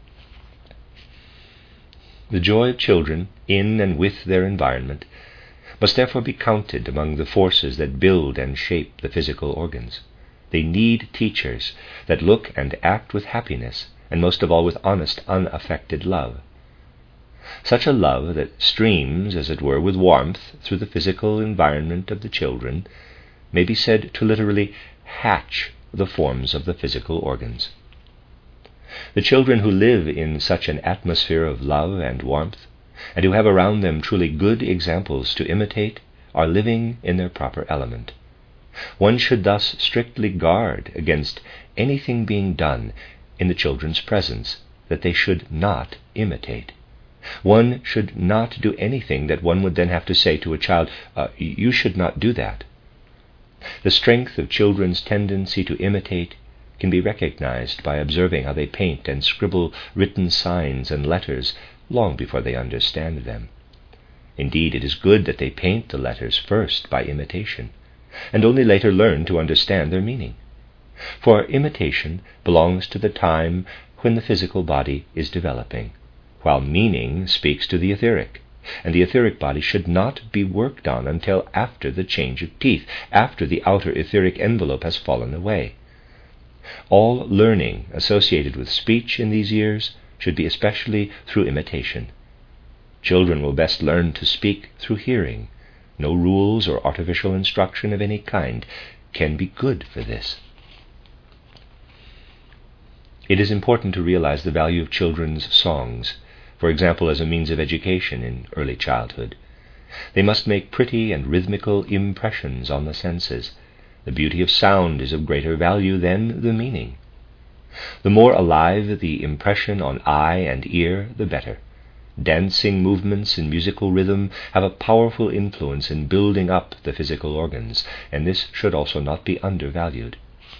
The joy of children in and with their environment must therefore be counted among the forces that build and shape the physical organs. They need teachers that look and act with happiness, and most of all with honest, unaffected love. Such a love that streams, as it were, with warmth through the physical environment of the children may be said to literally hatch the forms of the physical organs. The children who live in such an atmosphere of love and warmth, and who have around them truly good examples to imitate, are living in their proper element. One should thus strictly guard against anything being done in the children's presence that they should not imitate. One should not do anything that one would then have to say to a child, uh, you should not do that. The strength of children's tendency to imitate can be recognized by observing how they paint and scribble written signs and letters long before they understand them. Indeed, it is good that they paint the letters first by imitation, and only later learn to understand their meaning. For imitation belongs to the time when the physical body is developing, while meaning speaks to the etheric, and the etheric body should not be worked on until after the change of teeth, after the outer etheric envelope has fallen away. All learning associated with speech in these years should be especially through imitation. Children will best learn to speak through hearing. No rules or artificial instruction of any kind can be good for this. It is important to realize the value of children's songs, for example, as a means of education in early childhood. They must make pretty and rhythmical impressions on the senses. The beauty of sound is of greater value than the meaning. The more alive the impression on eye and ear, the better. Dancing movements in musical rhythm have a powerful influence in building up the physical organs, and this should also not be undervalued.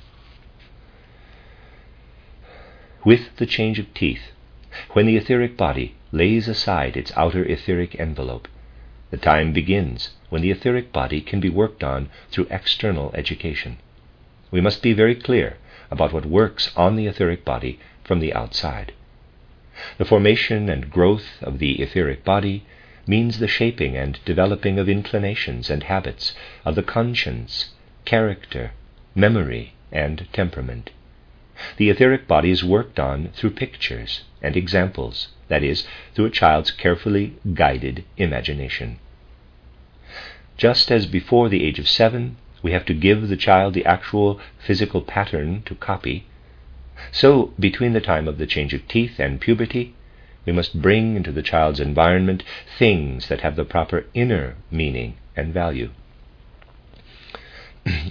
With the change of teeth, when the etheric body lays aside its outer etheric envelope, the time begins when the etheric body can be worked on through external education. We must be very clear about what works on the etheric body from the outside. The formation and growth of the etheric body means the shaping and developing of inclinations and habits, of the conscience, character, memory, and temperament. The etheric body is worked on through pictures and examples, that is, through a child's carefully guided imagination. Just as before the age of seven, we have to give the child the actual physical pattern to copy, so between the time of the change of teeth and puberty, we must bring into the child's environment things that have the proper inner meaning and value.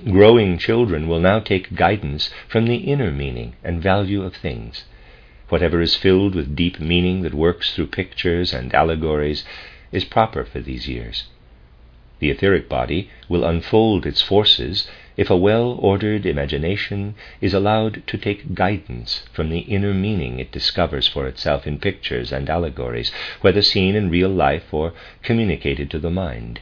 growing children will now take guidance from the inner meaning and value of things. Whatever is filled with deep meaning that works through pictures and allegories is proper for these years. The etheric body will unfold its forces if a well-ordered imagination is allowed to take guidance from the inner meaning it discovers for itself in pictures and allegories, whether seen in real life or communicated to the mind.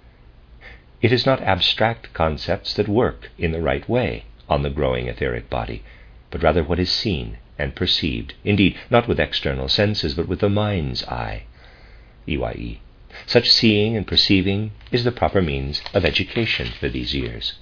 It is not abstract concepts that work in the right way on the growing etheric body, but rather what is seen and perceived, indeed, not with external senses, but with the mind's eye. E Y E. Such seeing and perceiving is the proper means of education for these years.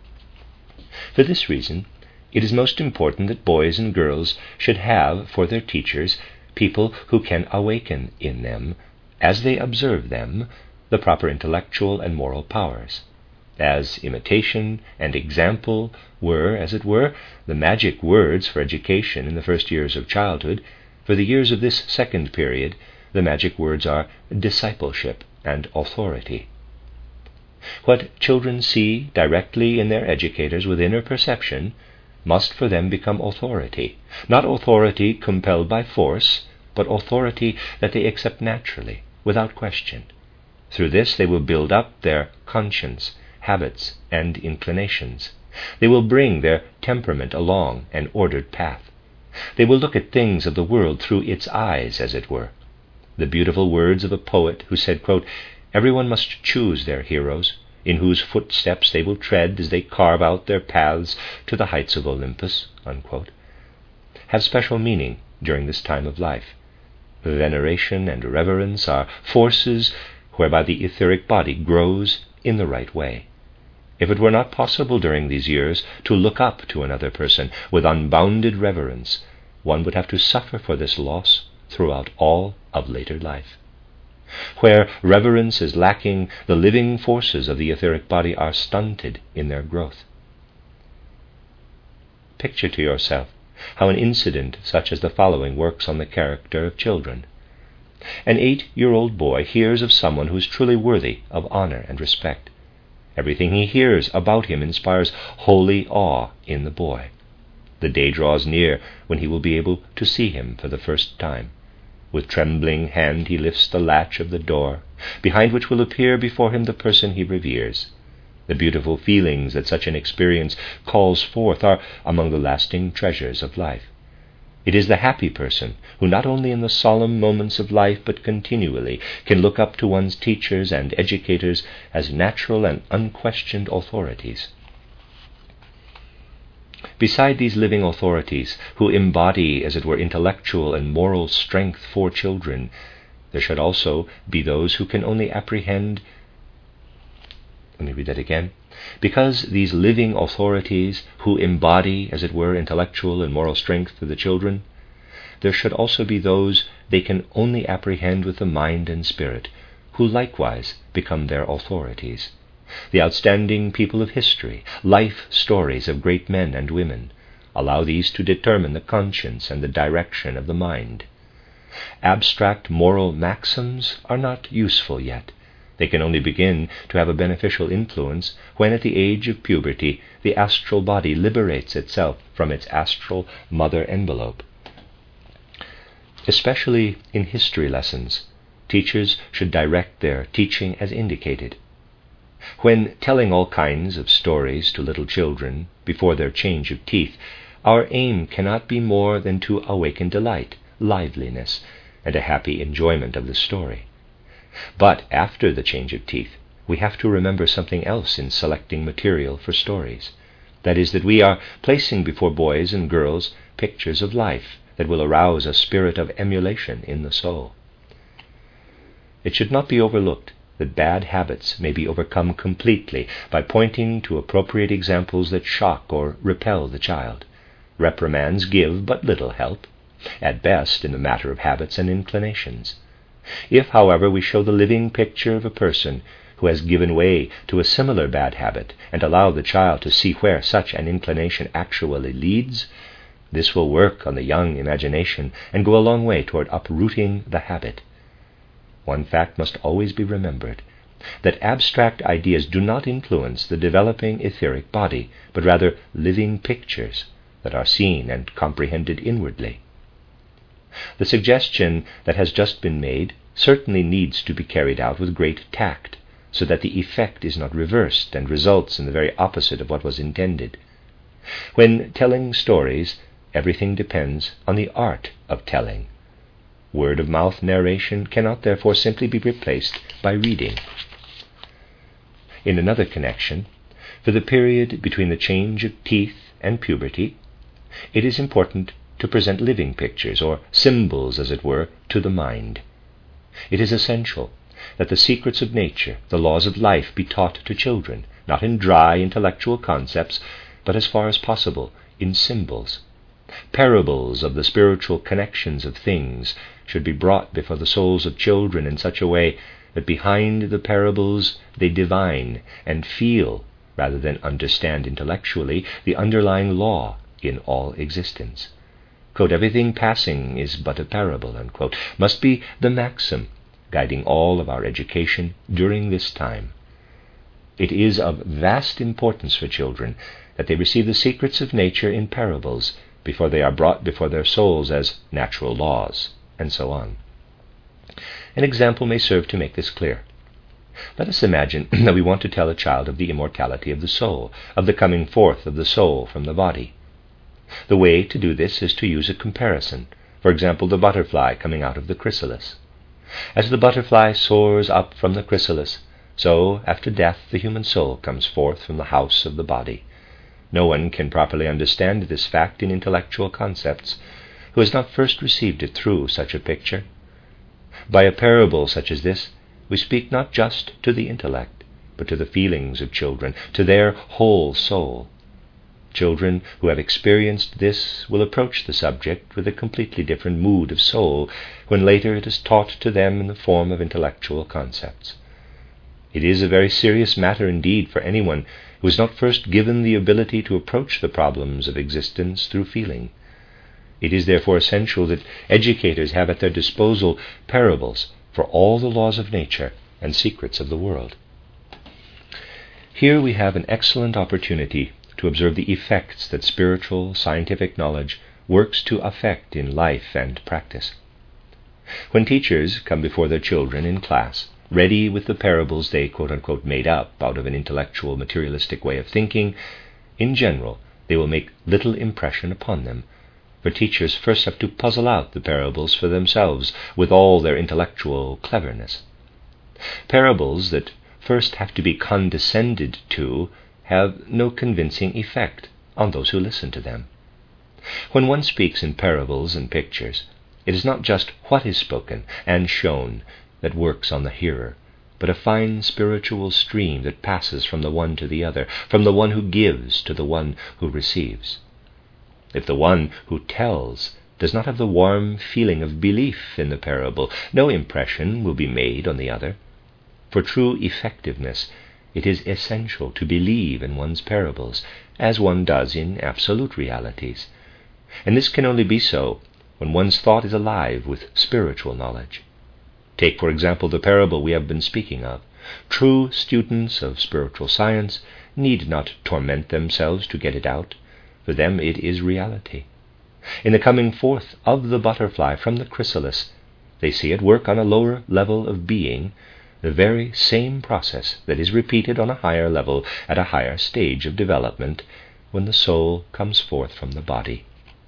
For this reason, it is most important that boys and girls should have for their teachers people who can awaken in them, as they observe them, the proper intellectual and moral powers. As imitation and example were, as it were, the magic words for education in the first years of childhood, for the years of this second period, the magic words are discipleship and authority. What children see directly in their educators with inner perception must for them become authority, not authority compelled by force, but authority that they accept naturally, without question. Through this they will build up their conscience, habits, and inclinations. They will bring their temperament along an ordered path. They will look at things of the world through its eyes, as it were. The beautiful words of a poet who said, quote, "Everyone must choose their heroes, in whose footsteps they will tread as they carve out their paths to the heights of Olympus," unquote, have special meaning during this time of life. Veneration and reverence are forces whereby the etheric body grows in the right way. If it were not possible during these years to look up to another person with unbounded reverence, one would have to suffer for this loss throughout all of later life. Where reverence is lacking, the living forces of the etheric body are stunted in their growth. Picture to yourself how an incident such as the following works on the character of children. An eight-year-old boy hears of someone who is truly worthy of honor and respect. Everything he hears about him inspires holy awe in the boy. The day draws near when he will be able to see him for the first time. With trembling hand he lifts the latch of the door, behind which will appear before him the person he reveres. The beautiful feelings that such an experience calls forth are among the lasting treasures of life. It is the happy person who not only in the solemn moments of life but continually can look up to one's teachers and educators as natural and unquestioned authorities. Beside these living authorities, who embody, as it were, intellectual and moral strength for children, there should also be those who can only apprehend. Let me read that again. Because these living authorities, who embody, as it were, intellectual and moral strength for the children, there should also be those they can only apprehend with the mind and spirit, who likewise become their authorities. The outstanding people of history, life stories of great men and women, allow these to determine the conscience and the direction of the mind. Abstract moral maxims are not useful yet. They can only begin to have a beneficial influence when at the age of puberty the astral body liberates itself from its astral mother envelope. Especially in history lessons, teachers should direct their teaching as indicated. When telling all kinds of stories to little children before their change of teeth, our aim cannot be more than to awaken delight, liveliness, and a happy enjoyment of the story. But after the change of teeth, we have to remember something else in selecting material for stories. That is, that we are placing before boys and girls pictures of life that will arouse a spirit of emulation in the soul. It should not be overlooked that bad habits may be overcome completely by pointing to appropriate examples that shock or repel the child. Reprimands give but little help, at best in the matter of habits and inclinations. If, however, we show the living picture of a person who has given way to a similar bad habit and allow the child to see where such an inclination actually leads, this will work on the young imagination and go a long way toward uprooting the habit. One fact must always be remembered. that abstract ideas do not influence the developing etheric body, but rather living pictures that are seen and comprehended inwardly. The suggestion that has just been made certainly needs to be carried out with great tact, so that the effect is not reversed and results in the very opposite of what was intended. When telling stories, everything depends on the art of telling. Word-of-mouth narration cannot therefore simply be replaced by reading. In another connection, for the period between the change of teeth and puberty, it is important to present living pictures, or symbols, as it were, to the mind. It is essential that the secrets of nature, the laws of life, be taught to children, not in dry intellectual concepts, but as far as possible in symbols. Parables of the spiritual connections of things should be brought before the souls of children in such a way that behind the parables they divine and feel, rather than understand intellectually, the underlying law in all existence. Quote, everything passing is but a parable, unquote, must be the maxim guiding all of our education during this time. It is of vast importance for children that they receive the secrets of nature in parables before they are brought before their souls as natural laws, and so on. An example may serve to make this clear. Let us imagine that we want to tell a child of the immortality of the soul, of the coming forth of the soul from the body. The way to do this is to use a comparison, for example, the butterfly coming out of the chrysalis. As the butterfly soars up from the chrysalis, so after death the human soul comes forth from the house of the body. No one can properly understand this fact in intellectual concepts who has not first received it through such a picture. By a parable such as this, we speak not just to the intellect, but to the feelings of children, to their whole soul. Children who have experienced this will approach the subject with a completely different mood of soul when later it is taught to them in the form of intellectual concepts. It is a very serious matter indeed for anyone who is not first given the ability to approach the problems of existence through feeling. It is therefore essential that educators have at their disposal parables for all the laws of nature and secrets of the world. Here we have an excellent opportunity to observe the effects that spiritual, scientific knowledge works to affect in life and practice. When teachers come before their children in class, ready with the parables they quote-unquote made up out of an intellectual, materialistic way of thinking, in general, they will make little impression upon them, for teachers first have to puzzle out the parables for themselves with all their intellectual cleverness. Parables that first have to be condescended to have no convincing effect on those who listen to them. When one speaks in parables and pictures, it is not just what is spoken and shown that works on the hearer, but a fine spiritual stream that passes from the one to the other, from the one who gives to the one who receives. If the one who tells does not have the warm feeling of belief in the parable, no impression will be made on the other. For true effectiveness, it is essential to believe in one's parables, as one does in absolute realities. And this can only be so when one's thought is alive with spiritual knowledge. Take, for example, the parable we have been speaking of. True students of spiritual science need not torment themselves to get it out. For them it is reality. In the coming forth of the butterfly from the chrysalis, they see at work on a lower level of being the very same process that is repeated on a higher level at a higher stage of development when the soul comes forth from the body.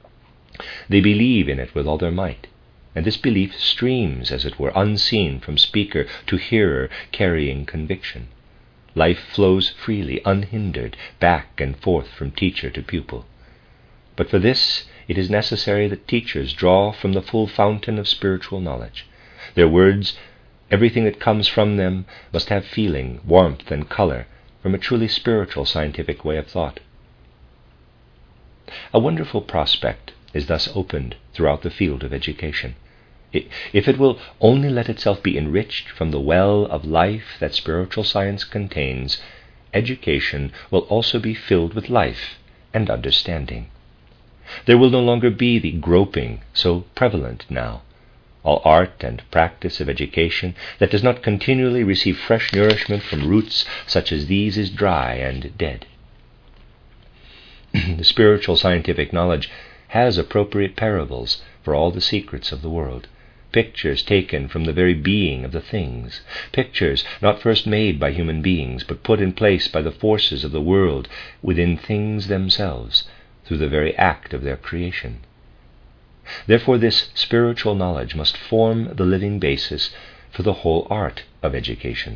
They believe in it with all their might, and this belief streams, as it were, unseen from speaker to hearer, carrying conviction. Life flows freely, unhindered, back and forth from teacher to pupil. But for this it is necessary that teachers draw from the full fountain of spiritual knowledge. Their words, everything that comes from them, must have feeling, warmth, and color from a truly spiritual scientific way of thought. A wonderful prospect is thus opened throughout the field of education. If it will only let itself be enriched from the well of life that spiritual science contains, education will also be filled with life and understanding. There will no longer be the groping so prevalent now, all art and practice of education that does not continually receive fresh nourishment from roots such as these is dry and dead. The spiritual scientific knowledge has appropriate parables for all the secrets of the world, pictures taken from the very being of the things, pictures not first made by human beings, but put in place by the forces of the world within things themselves, through the very act of their creation. Therefore this spiritual knowledge must form the living basis for the whole art of education.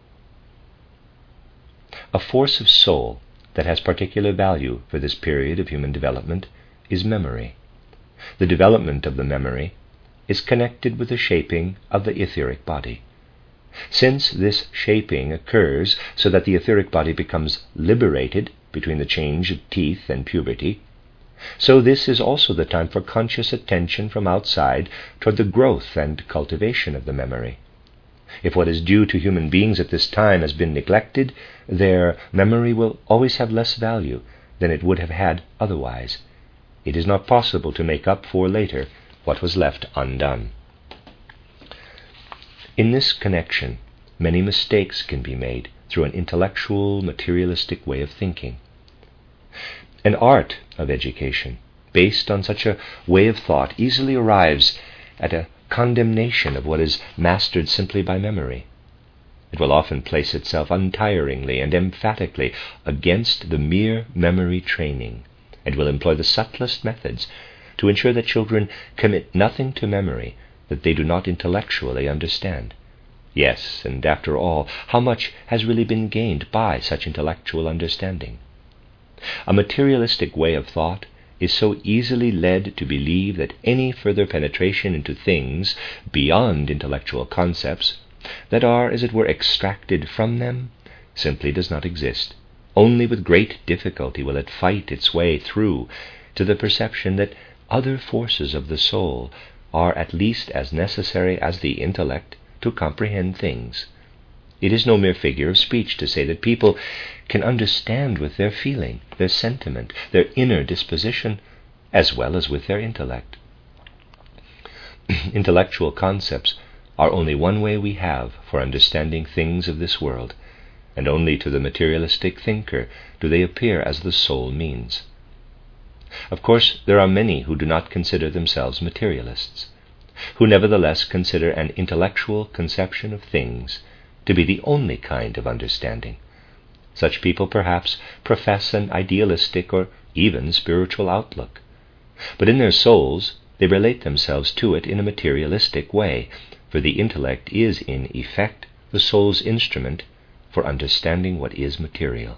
A force of soul that has particular value for this period of human development is memory. The development of the memory is connected with the shaping of the etheric body. Since this shaping occurs so that the etheric body becomes liberated between the change of teeth and puberty, so this is also the time for conscious attention from outside toward the growth and cultivation of the memory. If what is due to human beings at this time has been neglected, their memory will always have less value than it would have had otherwise. It is not possible to make up for later what was left undone. In this connection, many mistakes can be made through an intellectual, materialistic way of thinking. An art of education, based on such a way of thought, easily arrives at a condemnation of what is mastered simply by memory. It will often place itself untiringly and emphatically against the mere memory training, and will employ the subtlest methods to ensure that children commit nothing to memory that they do not intellectually understand. Yes, and after all, how much has really been gained by such intellectual understanding? A materialistic way of thought is so easily led to believe that any further penetration into things beyond intellectual concepts that are, as it were, extracted from them simply does not exist. Only with great difficulty will it fight its way through to the perception that other forces of the soul are at least as necessary as the intellect to comprehend things. It is no mere figure of speech to say that people can understand with their feeling, their sentiment, their inner disposition, as well as with their intellect. Intellectual concepts are only one way we have for understanding things of this world, and only to the materialistic thinker do they appear as the sole means. Of course, there are many who do not consider themselves materialists, who nevertheless consider an intellectual conception of things to be the only kind of understanding. Such people perhaps profess an idealistic or even spiritual outlook, but in their souls they relate themselves to it in a materialistic way, for the intellect is in effect the soul's instrument for understanding what is material.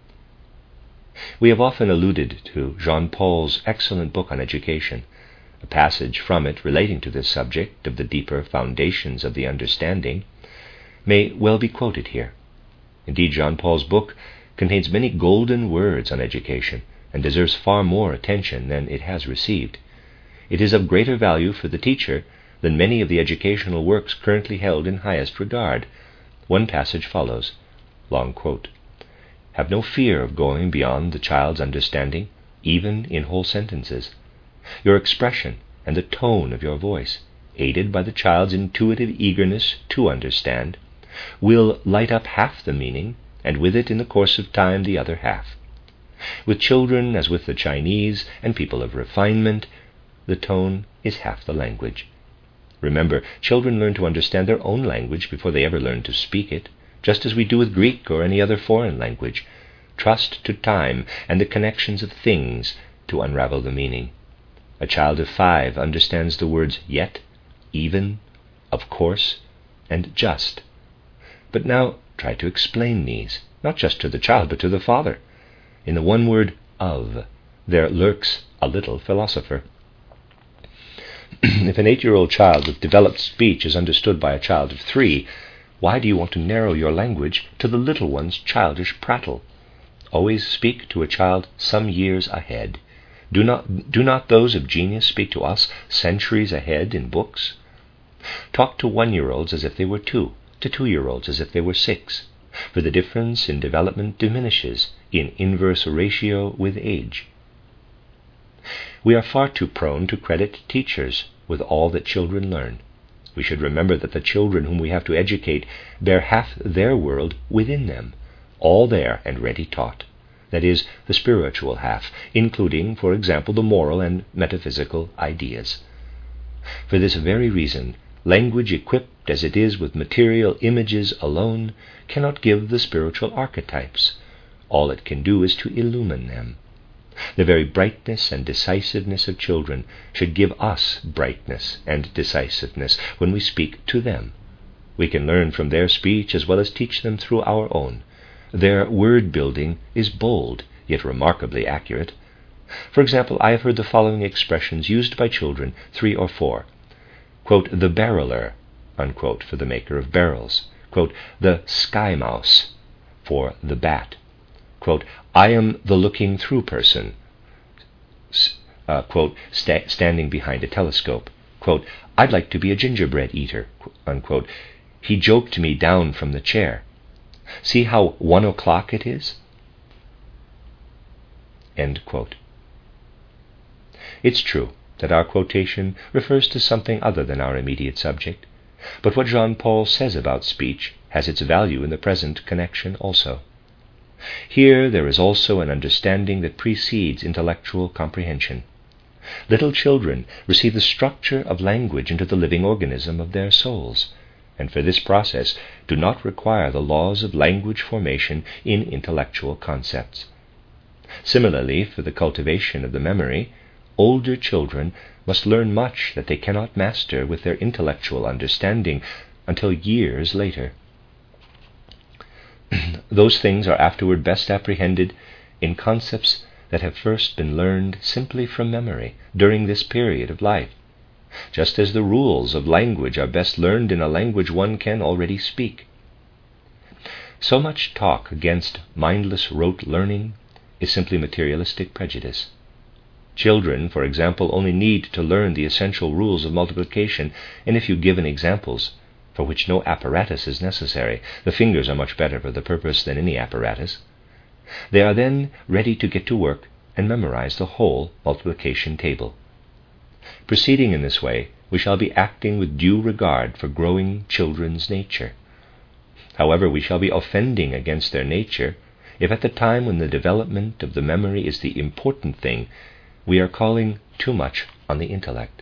We have often alluded to Jean Paul's excellent book on education. A passage from it relating to this subject of the deeper foundations of the understanding may well be quoted here. Indeed, Jean Paul's book contains many golden words on education and deserves far more attention than it has received. It is of greater value for the teacher than many of the educational works currently held in highest regard. One passage follows, long quote, "Have no fear of going beyond the child's understanding, even in whole sentences. Your expression and the tone of your voice, aided by the child's intuitive eagerness to understand, will light up half the meaning, and with it in the course of time the other half. With children, as with the Chinese and people of refinement, the tone is half the language. Remember, children learn to understand their own language before they ever learn to speak it, just as we do with Greek or any other foreign language. Trust to time and the connections of things to unravel the meaning. A child of five understands the words yet, even, of course, and just. But now try to explain these, not just to the child, but to the father. In the one word of, there lurks a little philosopher. If an eight-year-old child with developed speech is understood by a child of three, why do you want to narrow your language to the little one's childish prattle? Always speak to a child some years ahead. Do not, do not those of genius speak to us centuries ahead in books? Talk to one-year-olds as if they were two, to two-year-olds as if they were six, for the difference in development diminishes in inverse ratio with age. We are far too prone to credit teachers with all that children learn, We should remember that the children whom we have to educate bear half their world within them, all there and ready taught. That is, the spiritual half, including, for example, the moral and metaphysical ideas. For this very reason, language equipped as it is with material images alone cannot give the spiritual archetypes. All it can do is to illumine them. The very brightness and decisiveness of children should give us brightness and decisiveness when we speak to them. We can learn from their speech as well as teach them through our own. Their word-building is bold, yet remarkably accurate. For example, I have heard the following expressions used by children, three or four. Quote, the barreler, unquote, for the maker of barrels. Quote, the sky mouse, for the bat. Quote, I am the looking-through person, uh, quote, sta- standing behind a telescope. Quote, I'd like to be a gingerbread eater, unquote. He joked me down from the chair. See how one o'clock it is? End quote. It's true that our quotation refers to something other than our immediate subject, but what Jean-Paul says about speech has its value in the present connection also. Here there is also an understanding that precedes intellectual comprehension. Little children receive the structure of language into the living organism of their souls, and for this process do not require the laws of language formation in intellectual concepts. Similarly, for the cultivation of the memory, older children must learn much that they cannot master with their intellectual understanding until years later. Those things are afterward best apprehended in concepts that have first been learned simply from memory during this period of life, just as the rules of language are best learned in a language one can already speak. So much talk against mindless rote learning is simply materialistic prejudice. Children, for example, only need to learn the essential rules of multiplication in a few given examples, for which no apparatus is necessary. The fingers are much better for the purpose than any apparatus. They are then ready to get to work and memorize the whole multiplication table. Proceeding in this way, we shall be acting with due regard for growing children's nature. However, we shall be offending against their nature if at the time when the development of the memory is the important thing, we are calling too much on the intellect.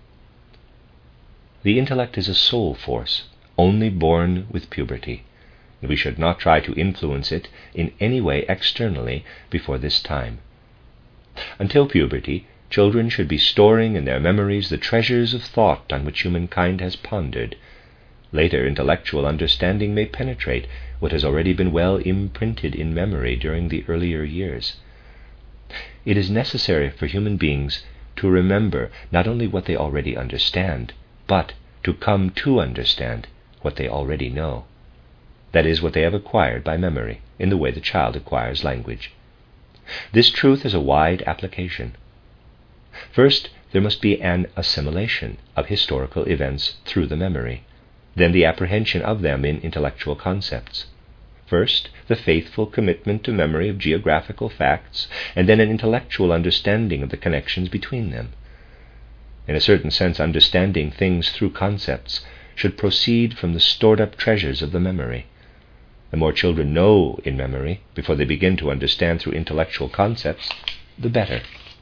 The intellect is a soul force, only born with puberty, and we should not try to influence it in any way externally before this time. Until puberty, children should be storing in their memories the treasures of thought on which humankind has pondered. Later, intellectual understanding may penetrate what has already been well imprinted in memory during the earlier years. It is necessary for human beings to remember not only what they already understand, but to come to understand what they already know. That is, what they have acquired by memory, in the way the child acquires language. This truth has a wide application. First, there must be an assimilation of historical events through the memory, then the apprehension of them in intellectual concepts. First, the faithful commitment to memory of geographical facts, and then an intellectual understanding of the connections between them. In a certain sense, understanding things through concepts should proceed from the stored-up treasures of the memory. The more children know in memory before they begin to understand through intellectual concepts, the better.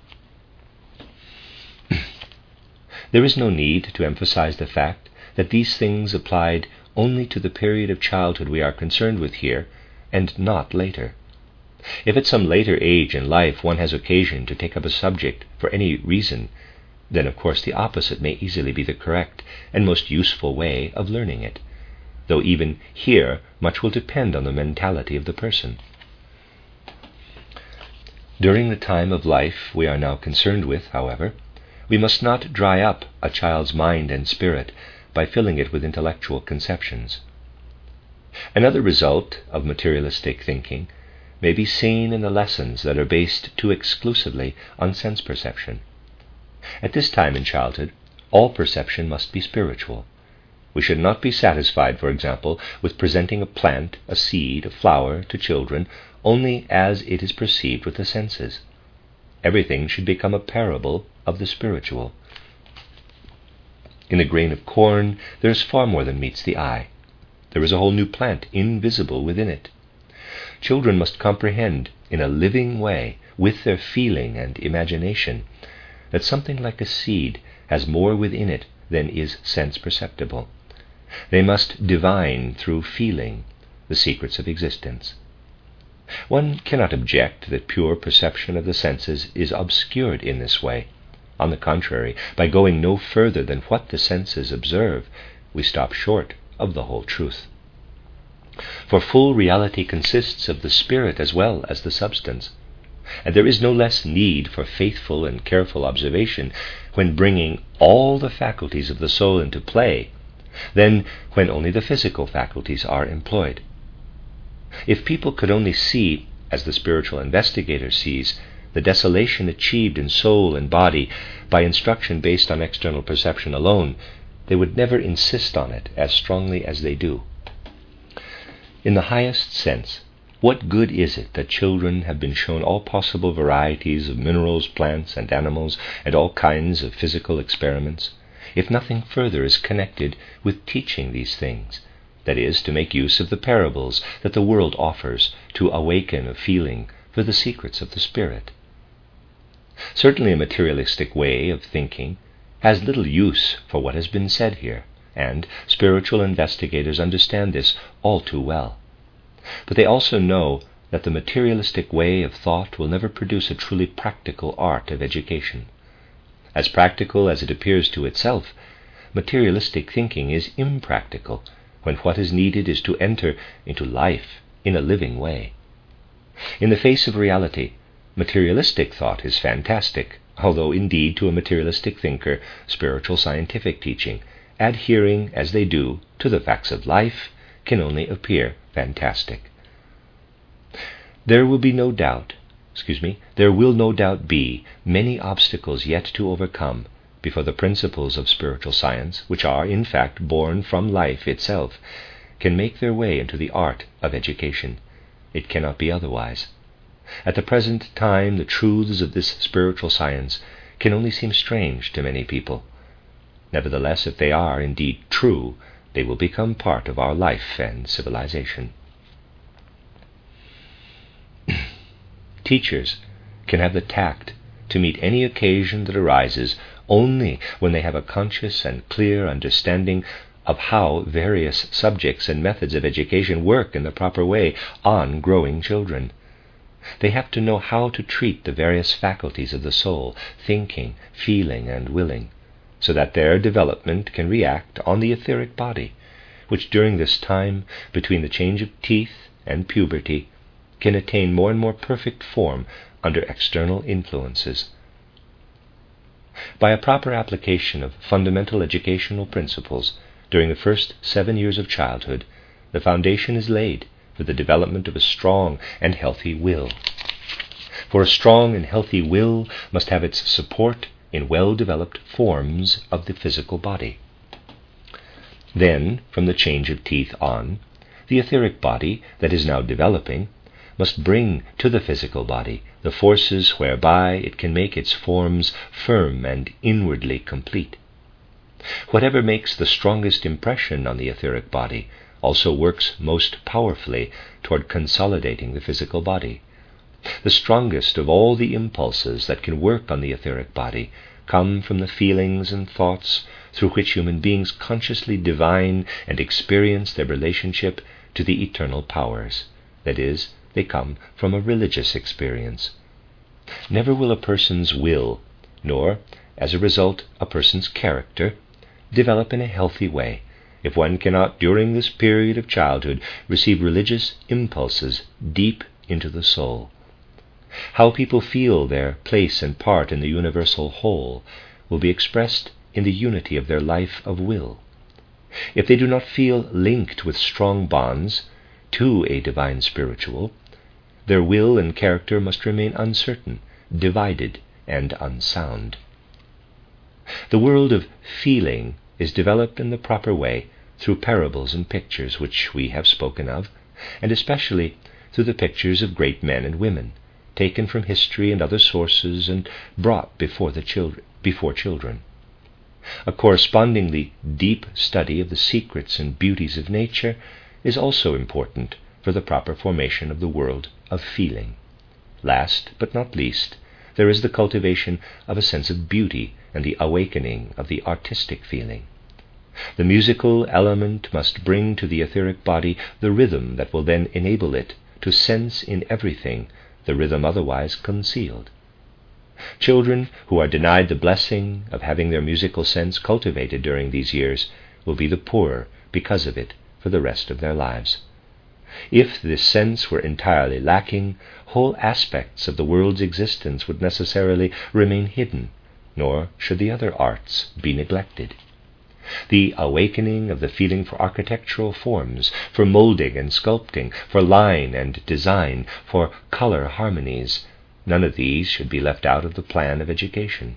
There is no need to emphasize the fact that these things applied only to the period of childhood we are concerned with here, and not later. If at some later age in life one has occasion to take up a subject for any reason, then of course the opposite may easily be the correct and most useful way of learning it, though even here much will depend on the mentality of the person. During the time of life we are now concerned with, however, we must not dry up a child's mind and spirit by filling it with intellectual conceptions. Another result of materialistic thinking may be seen in the lessons that are based too exclusively on sense perception. At this time in childhood, all perception must be spiritual. We should not be satisfied, for example, with presenting a plant, a seed, a flower to children only as it is perceived with the senses. Everything should become a parable of the spiritual. In a grain of corn there is far more than meets the eye. There is a whole new plant invisible within it. Children must comprehend in a living way, with their feeling and imagination, that something like a seed has more within it than is sense perceptible. They must divine through feeling the secrets of existence. One cannot object that pure perception of the senses is obscured in this way. On the contrary, by going no further than what the senses observe, we stop short of the whole truth. For full reality consists of the spirit as well as the substance, and there is no less need for faithful and careful observation when bringing all the faculties of the soul into play than when only the physical faculties are employed. If people could only see, as the spiritual investigator sees, the desolation achieved in soul and body by instruction based on external perception alone, they would never insist on it as strongly as they do. In the highest sense, what good is it that children have been shown all possible varieties of minerals, plants, and animals, and all kinds of physical experiments, if nothing further is connected with teaching these things, that is, to make use of the parables that the world offers to awaken a feeling for the secrets of the spirit? Certainly a materialistic way of thinking has little use for what has been said here, and spiritual investigators understand this all too well. But they also know that the materialistic way of thought will never produce a truly practical art of education. As practical as it appears to itself, materialistic thinking is impractical when what is needed is to enter into life in a living way. In the face of reality, materialistic thought is fantastic, although indeed to a materialistic thinker, spiritual scientific teaching, adhering as they do to the facts of life, can only appear fantastic. There will be no doubt, excuse me, there will no doubt be many obstacles yet to overcome before the principles of spiritual science, which are in fact born from life itself, can make their way into the art of education. It cannot be otherwise. At the present time, the truths of this spiritual science can only seem strange to many people. Nevertheless, if they are indeed true, they will become part of our life and civilization. Teachers can have the tact to meet any occasion that arises only when they have a conscious and clear understanding of how various subjects and methods of education work in the proper way on growing children. They have to know how to treat the various faculties of the soul, thinking, feeling, and willing, so that their development can react on the etheric body, which during this time between the change of teeth and puberty can attain more and more perfect form under external influences. By a proper application of fundamental educational principles during the first seven years of childhood, the foundation is laid for the development of a strong and healthy will. For a strong and healthy will must have its support in well-developed forms of the physical body. Then, from the change of teeth on, the etheric body that is now developing must bring to the physical body the forces whereby it can make its forms firm and inwardly complete. Whatever makes the strongest impression on the etheric body also works most powerfully toward consolidating the physical body. The strongest of all the impulses that can work on the etheric body come from the feelings and thoughts through which human beings consciously divine and experience their relationship to the eternal powers. That is, they come from a religious experience. Never will a person's will, nor, as a result, a person's character, develop in a healthy way if one cannot, during this period of childhood, receive religious impulses deep into the soul. How people feel their place and part in the universal whole will be expressed in the unity of their life of will. If they do not feel linked with strong bonds to a divine spiritual, their will and character must remain uncertain, divided, and unsound. The world of feeling is developed in the proper way through parables and pictures which we have spoken of, and especially through the pictures of great men and women, taken from history and other sources and brought before the children, before children. A correspondingly deep study of the secrets and beauties of nature is also important for the proper formation of the world of feeling. Last but not least, there is the cultivation of a sense of beauty and the awakening of the artistic feeling. The musical element must bring to the etheric body the rhythm that will then enable it to sense in everything the rhythm otherwise concealed. Children who are denied the blessing of having their musical sense cultivated during these years will be the poorer because of it for the rest of their lives. If this sense were entirely lacking, whole aspects of the world's existence would necessarily remain hidden, nor should the other arts be neglected. The awakening of the feeling for architectural forms, for molding and sculpting, for line and design, for color harmonies, none of these should be left out of the plan of education.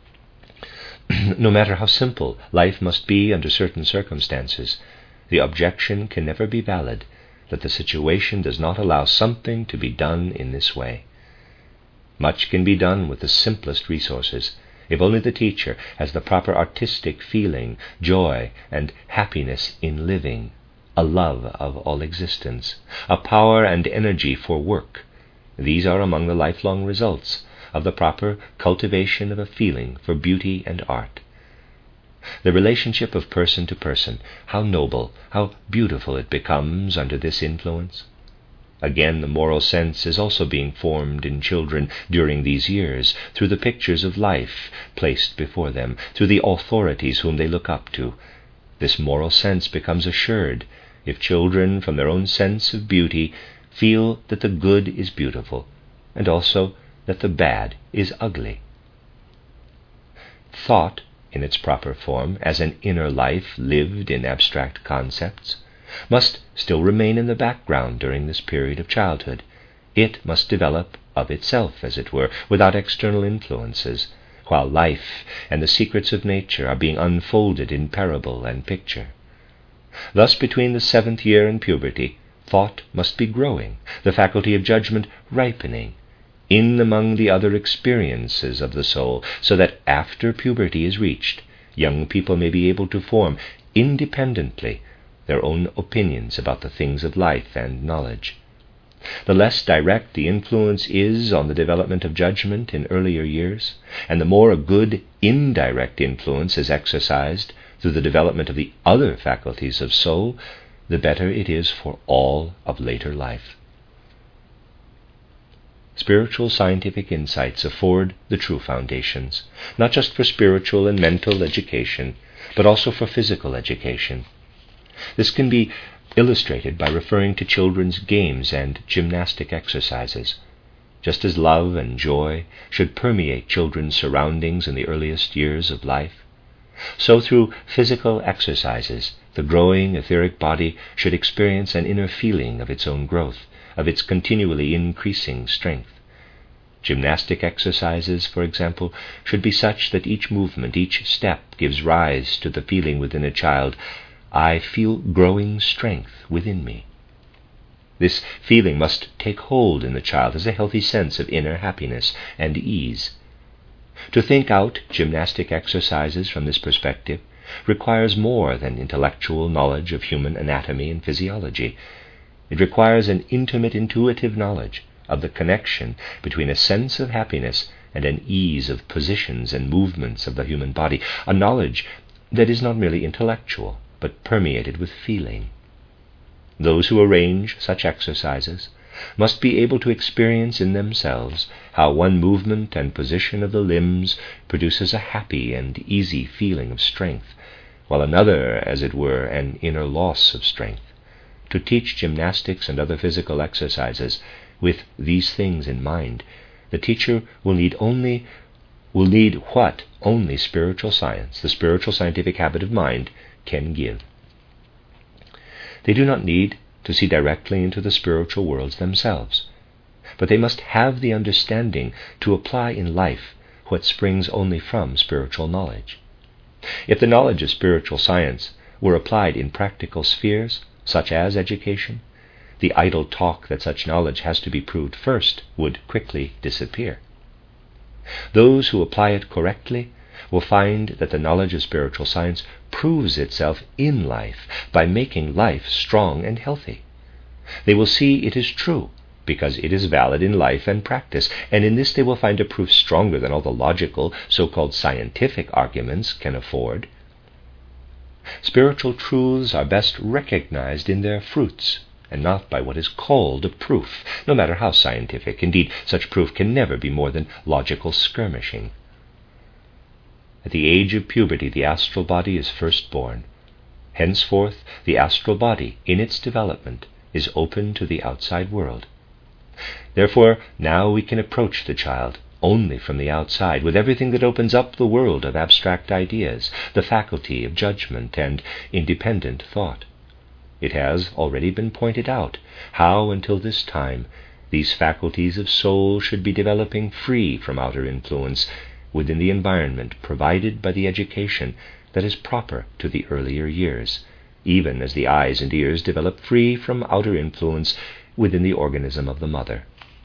No matter how simple life must be under certain circumstances, the objection can never be valid that the situation does not allow something to be done in this way. Much can be done with the simplest resources, if only the teacher has the proper artistic feeling, joy, and happiness in living, a love of all existence, a power and energy for work. These are among the lifelong results of the proper cultivation of a feeling for beauty and art. The relationship of person to person, how noble, how beautiful it becomes under this influence. Again, the moral sense is also being formed in children during these years, through the pictures of life placed before them, through the authorities whom they look up to. This moral sense becomes assured if children, from their own sense of beauty, feel that the good is beautiful, and also that the bad is ugly. Thought, in its proper form, as an inner life lived in abstract concepts, must still remain in the background during this period of childhood. It must develop of itself, as it were, without external influences, while life and the secrets of nature are being unfolded in parable and picture. Thus, between the seventh year and puberty, thought must be growing, the faculty of judgment ripening, in among the other experiences of the soul, so that after puberty is reached, young people may be able to form independently their own opinions about the things of life and knowledge. The less direct the influence is on the development of judgment in earlier years, and the more a good indirect influence is exercised through the development of the other faculties of soul, the better it is for all of later life. Spiritual scientific insights afford the true foundations, not just for spiritual and mental education, but also for physical education. This can be illustrated by referring to children's games and gymnastic exercises. Just as love and joy should permeate children's surroundings in the earliest years of life, so through physical exercises, the growing etheric body should experience an inner feeling of its own growth, of its continually increasing strength. Gymnastic exercises, for example, should be such that each movement, each step, gives rise to the feeling within a child, I feel growing strength within me. This feeling must take hold in the child as a healthy sense of inner happiness and ease. To think out gymnastic exercises from this perspective requires more than intellectual knowledge of human anatomy and physiology. It requires an intimate, intuitive knowledge of the connection between a sense of happiness and an ease of positions and movements of the human body, a knowledge that is not merely intellectual, but permeated with feeling. Those who arrange such exercises must be able to experience in themselves how one movement and position of the limbs produces a happy and easy feeling of strength, while another, as it were, an inner loss of strength. To teach gymnastics and other physical exercises with these things in mind, the teacher will need only will need what only spiritual science, the spiritual scientific habit of mind, can give. They do not need to see directly into the spiritual worlds themselves, but they must have the understanding to apply in life what springs only from spiritual knowledge. If the knowledge of spiritual science were applied in practical spheres, such as education, the idle talk that such knowledge has to be proved first would quickly disappear. Those who apply it correctly will find that the knowledge of spiritual science proves itself in life by making life strong and healthy. They will see it is true because it is valid in life and practice, and in this they will find a proof stronger than all the logical, so-called scientific arguments can afford. Spiritual truths are best recognized in their fruits, and not by what is called a proof, no matter how scientific. Indeed, such proof can never be more than logical skirmishing. At the age of puberty, the astral body is first born. Henceforth, the astral body, in its development, is open to the outside world. Therefore, now we can approach the child only from the outside, with everything that opens up the world of abstract ideas, the faculty of judgment and independent thought. It has already been pointed out how, until this time, these faculties of soul should be developing free from outer influence within the environment provided by the education that is proper to the earlier years, even as the eyes and ears develop free from outer influence within the organism of the mother.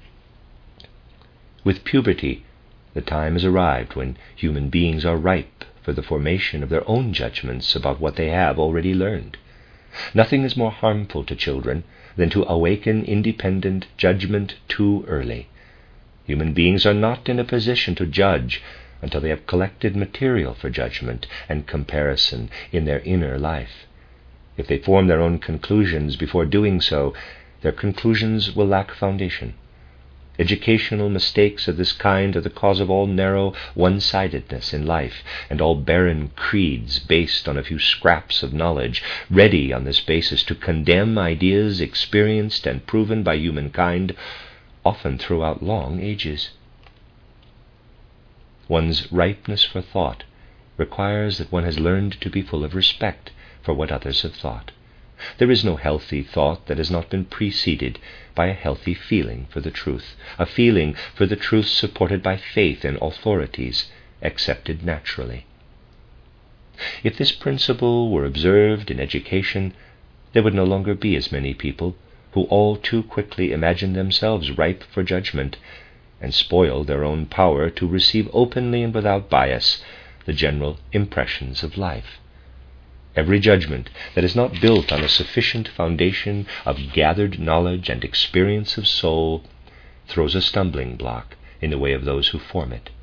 With puberty, the time has arrived when human beings are ripe for the formation of their own judgments about what they have already learned. Nothing is more harmful to children than to awaken independent judgment too early. Human beings are not in a position to judge until they have collected material for judgment and comparison in their inner life. If they form their own conclusions before doing so, their conclusions will lack foundation. Educational mistakes of this kind are the cause of all narrow one-sidedness in life, and all barren creeds based on a few scraps of knowledge, ready on this basis to condemn ideas experienced and proven by humankind, often throughout long ages. One's ripeness for thought requires that one has learned to be full of respect for what others have thought. There is no healthy thought that has not been preceded by a healthy feeling for the truth, a feeling for the truth supported by faith in authorities accepted naturally. If this principle were observed in education, there would no longer be as many people who all too quickly imagine themselves ripe for judgment and spoil their own power to receive openly and without bias the general impressions of life. Every judgment that is not built on a sufficient foundation of gathered knowledge and experience of soul throws a stumbling block in the way of those who form it.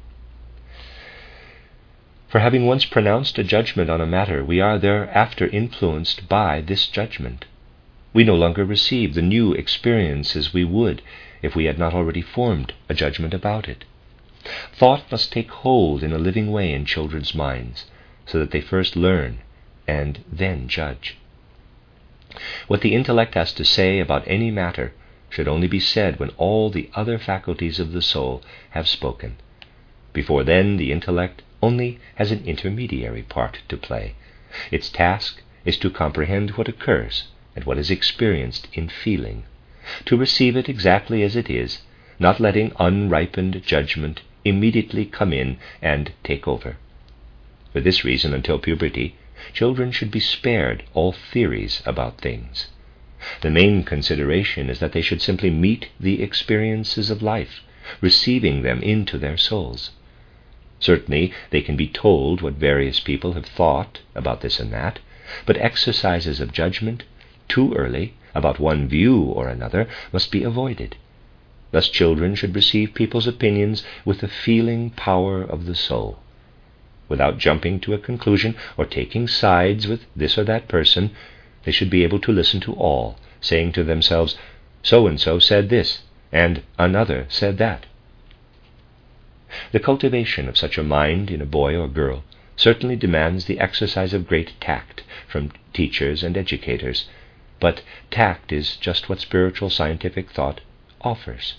For having once pronounced a judgment on a matter, we are thereafter influenced by this judgment. We no longer receive the new experiences we would if we had not already formed a judgment about it. Thought must take hold in a living way in children's minds, so that they first learn and then judge. What the intellect has to say about any matter should only be said when all the other faculties of the soul have spoken. Before then, the intellect only has an intermediary part to play. Its task is to comprehend what occurs and what is experienced in feeling, to receive it exactly as it is, not letting unripened judgment immediately come in and take over. For this reason, until puberty, children should be spared all theories about things. The main consideration is that they should simply meet the experiences of life, receiving them into their souls. Certainly, they can be told what various people have thought about this and that, but exercises of judgment too early about one view or another must be avoided. Thus children should receive people's opinions with the feeling power of the soul. Without jumping to a conclusion or taking sides with this or that person, they should be able to listen to all, saying to themselves, so-and-so said this, and another said that. The cultivation of such a mind in a boy or girl certainly demands the exercise of great tact from teachers and educators, but tact is just what spiritual scientific thought offers.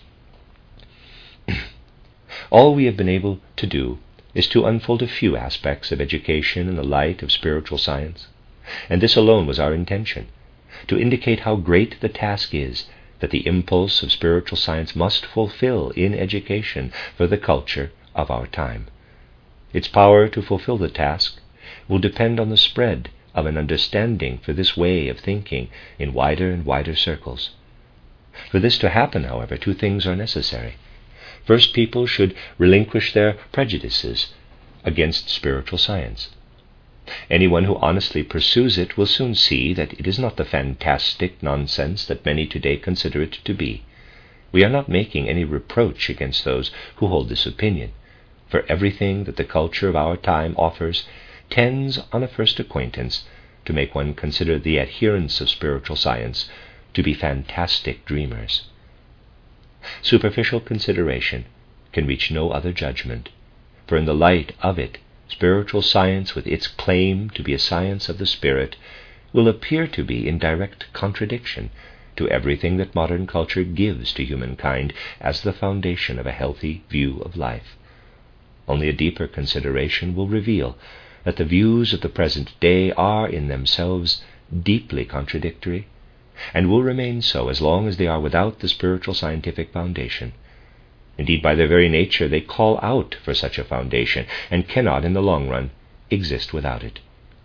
All we have been able to do is to unfold a few aspects of education in the light of spiritual science, and this alone was our intention, to indicate how great the task is that the impulse of spiritual science must fulfill in education for the culture of our time. Its power to fulfill the task will depend on the spread of an understanding for this way of thinking in wider and wider circles. For this to happen, however, two things are necessary. First, people should relinquish their prejudices, against spiritual science. Anyone who honestly pursues it will soon see that it is not the fantastic nonsense that many today consider it to be. We are not making any reproach against those who hold this opinion, for everything that the culture of our time offers tends, on a first acquaintance, to make one consider the adherents of spiritual science to be fantastic dreamers. Superficial consideration can reach no other judgment, for in the light of it, spiritual science, with its claim to be a science of the spirit, will appear to be in direct contradiction to everything that modern culture gives to humankind as the foundation of a healthy view of life. Only a deeper consideration will reveal that the views of the present day are in themselves deeply contradictory, and will remain so as long as they are without the spiritual scientific foundation. Indeed, by their very nature, they call out for such a foundation, and cannot, in the long run, exist without it.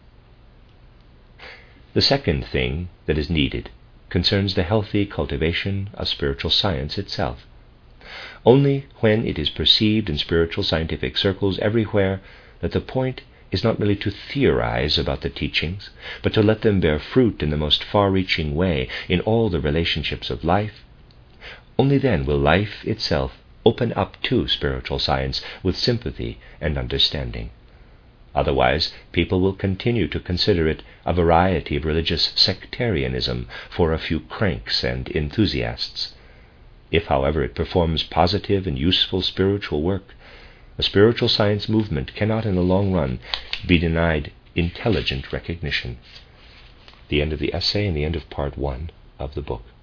The second thing that is needed concerns the healthy cultivation of spiritual science itself. Only when it is perceived in spiritual scientific circles everywhere that the point is not merely to theorize about the teachings, but to let them bear fruit in the most far-reaching way in all the relationships of life, only then will life itself open up to spiritual science with sympathy and understanding. Otherwise, people will continue to consider it a variety of religious sectarianism for a few cranks and enthusiasts. If, however, it performs positive and useful spiritual work, a spiritual science movement cannot in the long run be denied intelligent recognition. The end of the essay and the end of part one of the book.